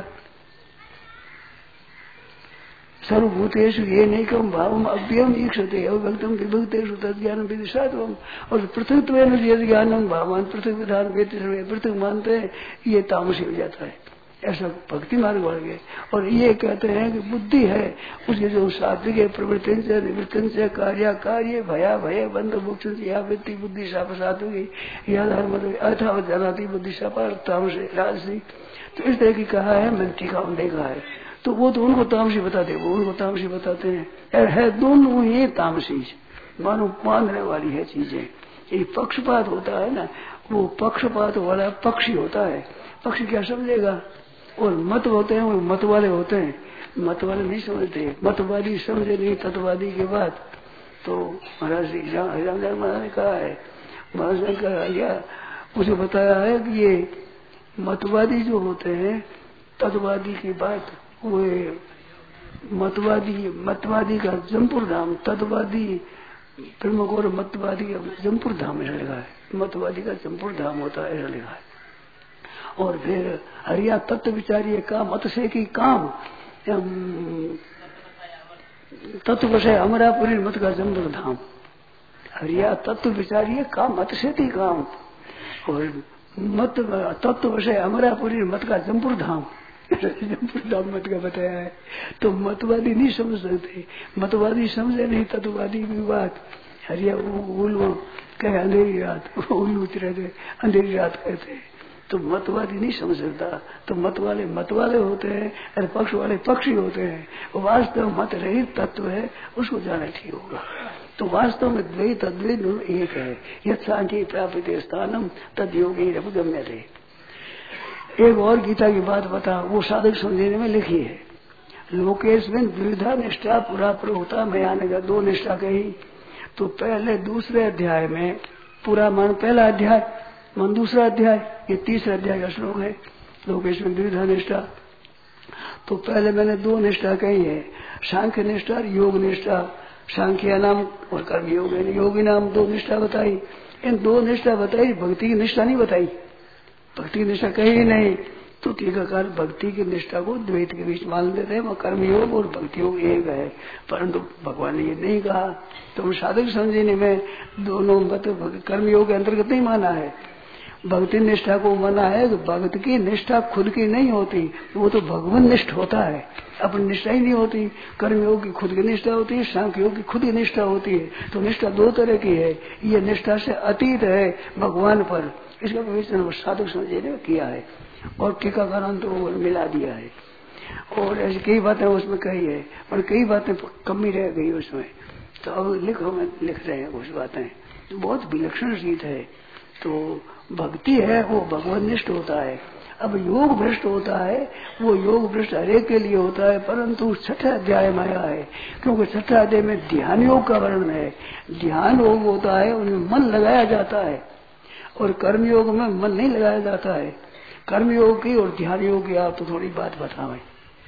सर्वभूतेषु ये नैकम भावम अव्ययम ईक्षते अव्यक्तम विभक्तेषु तज्ज्ञानम विदिशात्वम, और पृथक्त्वेन यद् ज्ञानम भावान पृथक विधान वेति सर्वे पृथक मानते हैं, ये तामसी हो जाता है। ऐसा भक्ति मार्ग बढ़ गए। और ये कहते हैं कि बुद्धि है उसके जो सात्विक है, प्रवृत्ति से निवृत्ति से कार्य कार्य भया भय बंध मोक्ष या वृत्ति बुद्धि साप सात्विक या धर्म अथवा जनाती बुद्धि सापार्थाम से राजसी। तो इस तरह की कहा है, मैंने टीका देखा है। तो वो तो उनको तामसी बताते, वो उनको तामसी बताते हैं। है दोनों ही तामसी, मानो बांधने वाली है चीजें। ये पक्षपात होता है ना, वो पक्षपात वाला पक्षी होता है। पक्षी क्या समझेगा? और मत होते हैं, वो मत वाले होते हैं, मत वाले नहीं समझते। मतवादी समझे नहीं तत्ववादी की बात। तो महाराज हरिराम महाराज ने कहा है, महाराज ने कहा मुझे बताया है कि ये मतवादी जो होते हैं तत्ववादी की बात वो मतवादी का जमपुर धाम, तत्वादी प्रमुख और मतवादी का जमपुर धाम ऐसा लिखा है। मतवादी का जमपुर धाम होता है ऐसा लिखा है। और फिर हरिया तत्व विचारिये काम मत से की काम तत्व से अमरापुरी मत का जमपुर धाम। हरिया तत्व विचारिये काम मत से थी काम और मत तत्व से अमरापुरी मत का जमपुर धाम। जमपुर धाम मत का बताया है। तो मतवादी नहीं समझ सकते, मतवादी समझे नहीं तत्ववादी की बात। हरिया उल्लू कहे अंधेरी रात, उल्लू रहते अंधेरी रात कहते, तो मतवादी नहीं समझ सकता। तो मत वाले होते हैं और पक्ष वाले पक्षी होते हैं। वास्तव मत रहित तत्व है, उसको जाना ठीक होगा। तो वास्तव में द्वैत अद्वैत एक है। यद सांख्य प्राप्त स्थानम तद योगी रघुगम्य थे। एक और गीता की बात बता, वो साधक समझने में लिखी है। लोकेश में द्विधा निष्ठा पूरा होता मैं आने का 2 निष्ठा कही। तो पहले दूसरे अध्याय में पूरा मन पहला अध्याय, मन दूसरा अध्याय, ये तीसरा अध्याय का श्लोक है। लोकेश में द्विधा निष्ठा। तो पहले मैंने 2 निष्ठा कही है, सांख्य निष्ठा और योग निष्ठा। सांख्य नाम और कर्म योगी नाम 2 निष्ठा बताई। इन 2 निष्ठा बताई, भक्ति की निष्ठा नहीं बताई। भक्ति की निष्ठा कही नहीं। तो टीकाकार भक्ति की निष्ठा को द्वैत के बीच मान लेते हैं। कर्म योग और भक्ति योग एक है, परंतु भगवान ने ये नहीं कहा। तो साधक समझने में दोनों कर्म योग के अंतर्गत नहीं माना है। भक्ति निष्ठा को माना है। तो भक्त की निष्ठा खुद की नहीं होती, वो तो भगवान निष्ठ होता है, अपनी निष्ठा ही नहीं होती। कर्म योग की खुद की निष्ठा होती है, सांख्य योग की खुद की निष्ठा होती है। तो निष्ठा 2 तरह की है। ये निष्ठा से अतीत है भगवान पर, इसका विवेचन साधक समझने में किया है और टीकाकरण तो मिला दिया है। और ऐसी कई बातें उसमें कही है, पर कई बातें कमी रह गई उसमें। तो अब लिख रहे हैं कुछ बातें, तो बहुत विलक्षण चीज है। तो भक्ति है वो भगवान निष्ठ होता है। अब योग भ्रष्ट होता है, वो योग भ्रष्ट हरेक के लिए होता है, परंतु 6ठे अध्याय में आया है। क्योंकि 6ठे अध्याय में ध्यान योग का वर्णन है। ध्यान योग होता है, उनमें मन लगाया जाता है, और कर्मयोग में मन नहीं लगाया जाता है। कर्मयोग की और ध्यान योग की आप तो थोड़ी बात बताएं।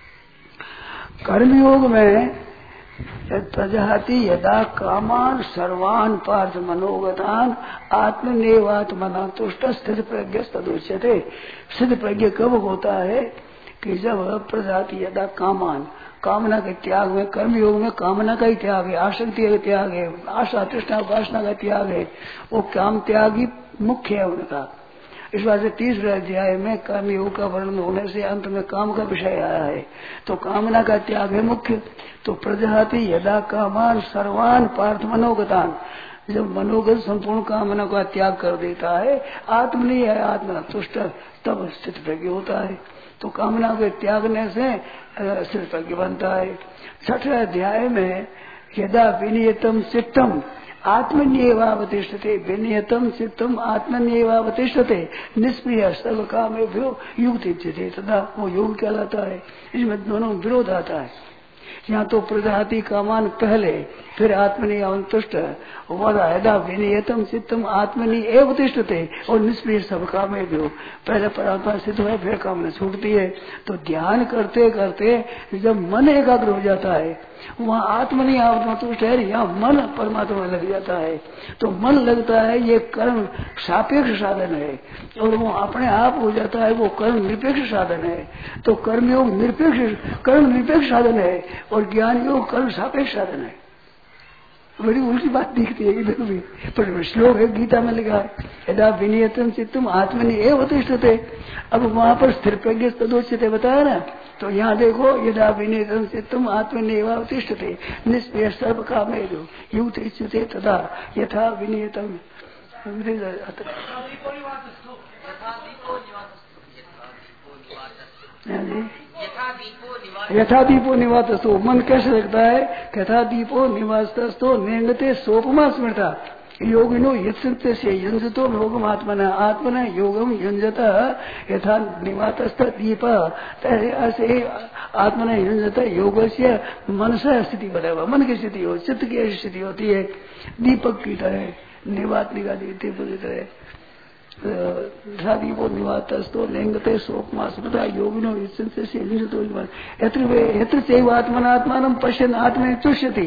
कर्मयोग में प्रजाति यदा कामान सर्वान पार्थ मनोगतान आत्मनेवात्मना तुष्ट स्थित प्रज्ञ तदुच्यते। स्थित प्रज्ञ कब होता है कि जब प्रजाति यदा कामान, कामना के त्याग में, कर्मयोग में कामना का ही त्याग है, आसक्ति का त्याग है, आशा तृष्णा उपासना का त्याग है। वो काम त्याग ही मुख्य है उनका। इस बात से 30वें अध्याय में कर्म योग का वर्णन होने से अंत में काम का विषय आया है। तो कामना का त्याग है मुख्य। तो प्रजाति यदा कामान सर्वान पार्थ मनोगतान, जब मनोगत संपूर्ण कामना का त्याग कर देता है, आत्म नहीं है आत्मा तुष्ट, तब स्थित प्रज्ञ होता है। तो कामना के त्यागने से स्थित प्रज्ञ बनता है। 6ठे अध्याय में यदा विनियतम चित्तम आत्मन्येवावतिष्ठते, विनियतम चित्तम आत्मन्येवावतिष्ठते निष्प्रिय सर्व कामेभ्यो युक्तिच्यते, तथा वो योग कहलाता है। इसमें दोनों विरोध आता है। यहाँ तो प्रजाति कामान पहले, फिर आत्मनि अवतुष्ट, यदा विनियतम चित्तम आत्मनि एव तिष्ठते, और निष्प्रिय सब कामेभ्यो, पहले परात्मा सिद्ध है फिर कामना छूटती है। तो ध्यान करते करते जब मन एकाग्र हो जाता है, वहाँ आत्मनि अवतुष्ट है, यहाँ मन परमात्मा लग जाता है। तो मन लगता है ये कर्म सापेक्ष साधन है, और वो अपने आप हो जाता है, वो कर्म निरपेक्ष साधन है। तो कर्मयोग निरपेक्ष, कर्म निरपेक्ष साधन है, और ज्ञान योग कर्म सापेक्ष साधन है। बड़ी उल्टी बात दिखती है इधर भी, पर श्लोक है गीता में लिखा है यदा विनियतम चित्तम आत्मनि एव तिष्ठते। अब वहाँ पर स्थिर प्रज्ञ तदोच्यते बताया ना, तो यहाँ देखो यदा विनियतम चित्तम आत्मनि एव तिष्ठते निष्प्रिय सर्व कामेभ्यो युक्तिच्यते तथा यथा विनियतम। यथा दीपो निवातस्तो, मन कैसे लगता है, यथा दीपो निवातस्तो नेंगते सोपमा स्मृता योगिनो यत्संते से युंजतो योगम आत्मना आत्मना योगम युंजत यथा निवातस्थ दीप, ऐसे आत्मना युंजत योग से मन से स्थिति बताया। मन की स्थिति हो, चित्त की ऐसी स्थिति होती है दीपक की तरह, निवात निगाह दीपक की तरह। दीपो निवातस्तो लेंगते शोकमा स्मृता योगिनो इच्छन्ते से निजतो यत्र चैव आत्मनात्मानं पश्यन् आत्मनि तुष्यति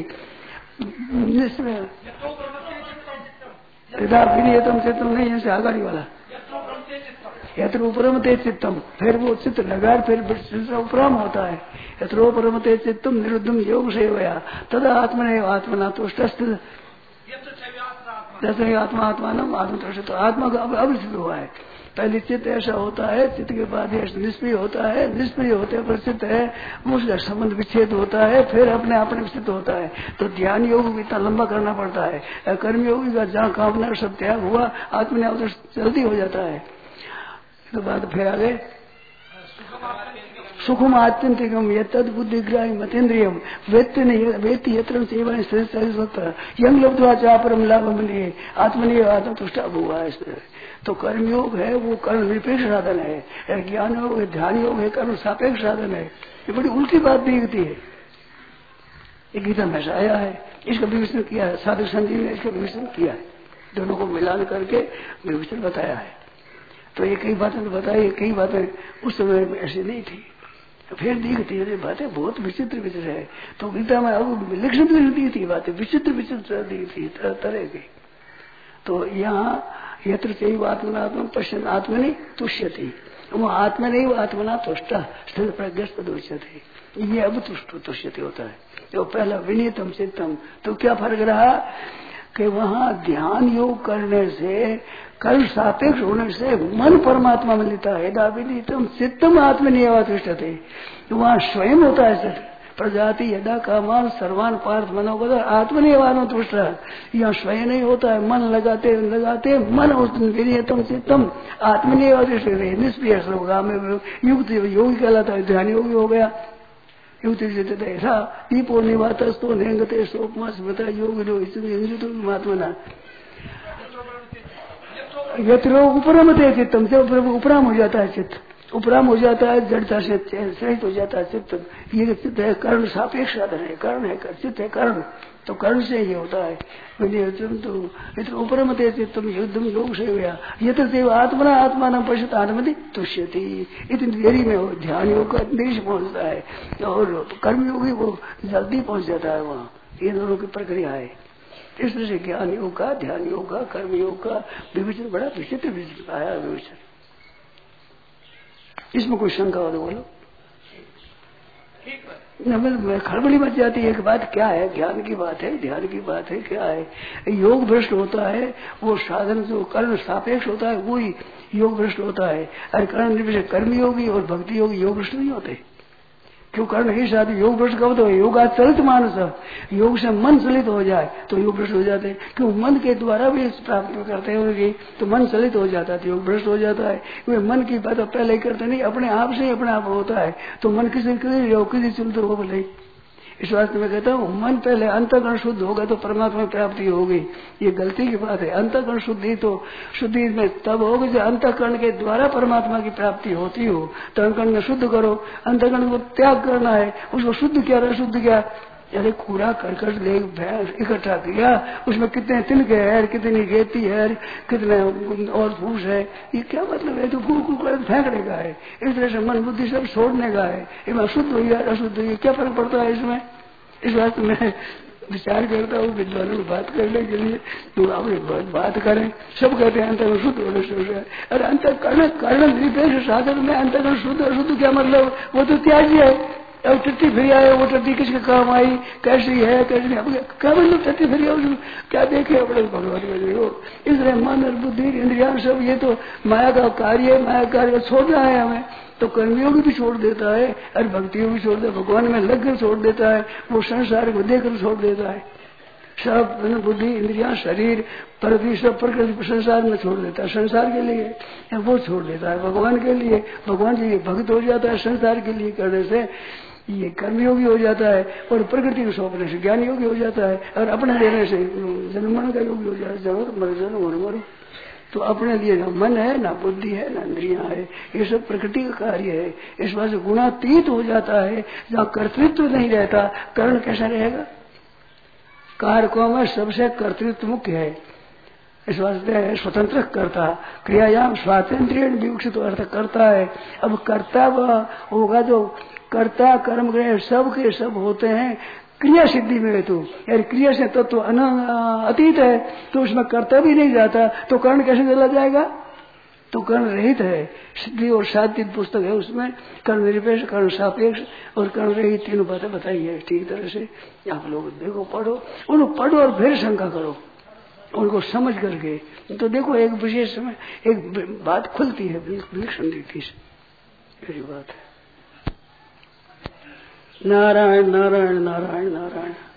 यदा विनियतम चित्तम नहीं है आगाड़ी वाला यत्र उपरमते चित्तम, फिर वो चित्त लगा फिर उपराम होता है। यत्रोपरमते चित्तम निरुद्धम योग सेवया तदा आत्मने आत्मना तुष्ट आत्मा आत्मानम आत्मतुष्ट। तो आत्मा का अब सिद्ध हुआ है। पहले चित्त ऐसा होता है, चित्त के बाद निष्क्रिय होता है, निष्क्रिय होते पर चित्त है उसका संबंध विच्छेद होता है, फिर अपने आप में सिद्ध होता है। तो ध्यान योग भी इतना लंबा करना पड़ता है। कर्म योगी का जहाँ कामना सब त्याग हुआ आत्मने जल्दी हो जाता है। तो बात फिर आगे सुखम आत्यंतिकम यद बुद्धिग्राही मतेन्द्रियम वेत्ति यत्र यंग लब्ध्वा चापरम लाभम लिए आत्मनिय आत्मतुष्टा हुआ है। तो कर्मयोग है वो कर्म निरपेक्ष साधन है, ज्ञान योग है, ध्यान योग है, कर्म सापेक्ष साधन है। ये बड़ी उल्टी बात दिखती है। ये गीता में ऐसा आया है, इसका विवेचन किया है साधु संत ने, इसका विवेचन किया है, दोनों को मिलान करके विवेचन बताया है। तो ये कई बातें तो बताई, कई बातें उस समय ऐसी नहीं थी, फिर दिखती है बातें बहुत विचित्र विचित्र है। तो गीता में अब लिखित दी थी बातें विचित्र विचित्र दी थी तरह तरह की। तो यहाँ यत्र चैव आत्मनात्मं पश्यन् आत्मनि तुष्यति, वो आत्मा नहीं आत्मना तुष्ट स्थिर प्रज्ञस्त उच्यते। ये अब तुष्यति होता है। तो पहला विनीतम चित्तम, तो क्या फर्क रहा कि वहाँ ध्यान योग करने से कर्म सापेक्ष होने से मन परमात्मा में लेता है। यदा विनीतम चित्तम आत्मनियवा तुष्यते, वहाँ स्वयं होता है चित्त। प्रजाति यदा कामान सर्वान पार्थ मनोगत आत्मनियवानो तुष्ट, यहाँ स्वयं नहीं होता है। मन लगाते लगाते मन उस विनीतम चित्तम आत्मनियवा तुष्यते निष्क्रिय में युक्त योगी कहलाता है, ध्यान योगी हो गया। युक्त ऐसा दीपो निवातस्तो नेंगते शोकमा स्मृता योग महात्मना यत्रो उपरमते चित्तम से उपराम हो जाता है चित्त, उपराम हो जाता है, जड़ता से सहित हो जाता है चित्त। ये चित्त है कर्ण सापेक्ष साधन है, कर्ण है चित्त है कर्ण, तो कर्ण से ये होता है। तो उपरमते चित्तम युद्धम योग से हुआ ये तो आत्मना आत्मान पश्यत आत्मति तुष्यति। इतनी देरी में वो ध्यान योग का देश पहुंचता है और कर्म योगी वो जल्दी पहुंच जाता है वहाँ। ये दोनों की प्रक्रिया है। इस तरह से ज्ञान योग का, ध्यान योग का, कर्म योग का विवेचन बड़ा विचित्र विचित्र आया विवेचन। इसमें कोई शंका हो तो बोलो। मैं खड़बड़ी मच जाती है कि बात क्या है, ज्ञान की बात है, ध्यान की बात है, क्या है। योग भ्रष्ट होता है वो साधन जो कर्म सापेक्ष होता है वही योग भ्रष्ट होता है। अरे कर्म योगी और भक्ति योगी योग भ्रष्ट नहीं होते। क्यों कर्ण ही शादी योग भ्रष्ट कब तो योगा चलित मानस, योग से मन चलित हो जाए तो योग भ्रष्ट हो जाते हैं। क्यों मन के द्वारा भी प्राप्त करते हैं उनकी, तो मन चलित हो जाता है तो योग भ्रष्ट हो जाता है। क्योंकि मन की बात पहले करते नहीं, अपने आप से ही अपने आप होता है। तो मन किसी किसी चलते हो बोले। इस वास्ते में कहता हूँ मन पहले अंतःकरण शुद्ध होगा तो परमात्मा प्राप्ति होगी। ये गलती की बात है। अंतःकरण शुद्धि तो शुद्धि में तब होगी जब अंतःकरण के द्वारा परमात्मा की प्राप्ति होती हो। तो अंतःकरण में शुद्ध करो, अंतःकरण को त्याग करना है। उसको शुद्ध क्या रहा, शुद्ध क्या, अरे कूड़ा करकट ले इकट्ठा किया, उसमें कितने तिनके है, कितनी रेती है, कितने और फूस है, ये क्या मतलब है। तो फूस फेंकने का है। इस तरह से मन बुद्धि सब छोड़ने का है। इसमें शुद्ध हुई है अशुद्ध हुई है, क्या फर्क पड़ता है इसमें। इस बात में विचार करता हूँ विद्वानों को बात करने के लिए। तो अपनी बात करें, सब कहते हैं अंतःकरण शुद्ध होने से। अरे अंतःकरण कर्ण निरपेक्ष साधन में अंतःकरण शुद्ध अशुद्ध क्या मतलब, वो तो त्याज्य है। अब टट्टी फिर आए, वो टट्टी किसके काम आई, कैसी है कैसी नहीं, क्या मतलब टट्टी फिर आए, क्या देखे अपने भगवान का देखो। इसलिए मन और बुद्धि इंद्रिया सब ये तो माया का कार्य है, माया कार्य छोड़ना है हमें। तो कर्मियों भी छोड़ देता है और भक्तियों भी छोड़ देता है, भगवान में लग कर छोड़ देता है, वो संसार को देकर छोड़ देता है। सब बुद्धि इंद्रिया शरीर प्रकृति सब प्रकृति संसार में छोड़ देता है, संसार के लिए वो छोड़ देता है भगवान के लिए। भगवान जी भक्त हो जाता है संसार के लिए करने से, ये कर्मयोगी हो जाता है। और प्रकृति को सौंपने से ज्ञान योगी हो जाता है, और अपने लेने से जन्मन का योगी हो जाता है। जन्म मरो तो अपने लिए ना मन है, ना बुद्धि है, ना इंद्रियां है, ये सब प्रकृति का कार्य है। इस बात से गुणातीत हो जाता है। जहाँ कर्तृत्व नहीं रहता, कर्ण कैसा रहेगा। कारकों में सबसे कर्तृत्व मुख्य है। इस वास्ते स्वतंत्र कर्ता क्रियायाम स्वातंत्र्य विकसित अर्थ करता है। अब कर्ता होगा जो कर्ता कर्म ग्रह सब के सब होते हैं क्रिया सिद्धि में। तो यार क्रिया से तत्व अतीत है तो उसमें कर्ता भी नहीं जाता तो कर्ण कैसे चला जाएगा? तो कर्ण रहित है। सिद्धि और साध्य पुस्तक है उसमें कर्ण निरपेक्ष कर्ण सापेक्ष और कर्ण रहित तीनों बातें बताई है ठीक तरह से। आप लोग देखो पढ़ो उनको पढ़ो और फिर शंका करो उनको समझ करके। तो देखो एक विशेष में एक बात खुलती है विलक्षण रीति से। यही बात है। नारायण नारायण नारायण नारायण।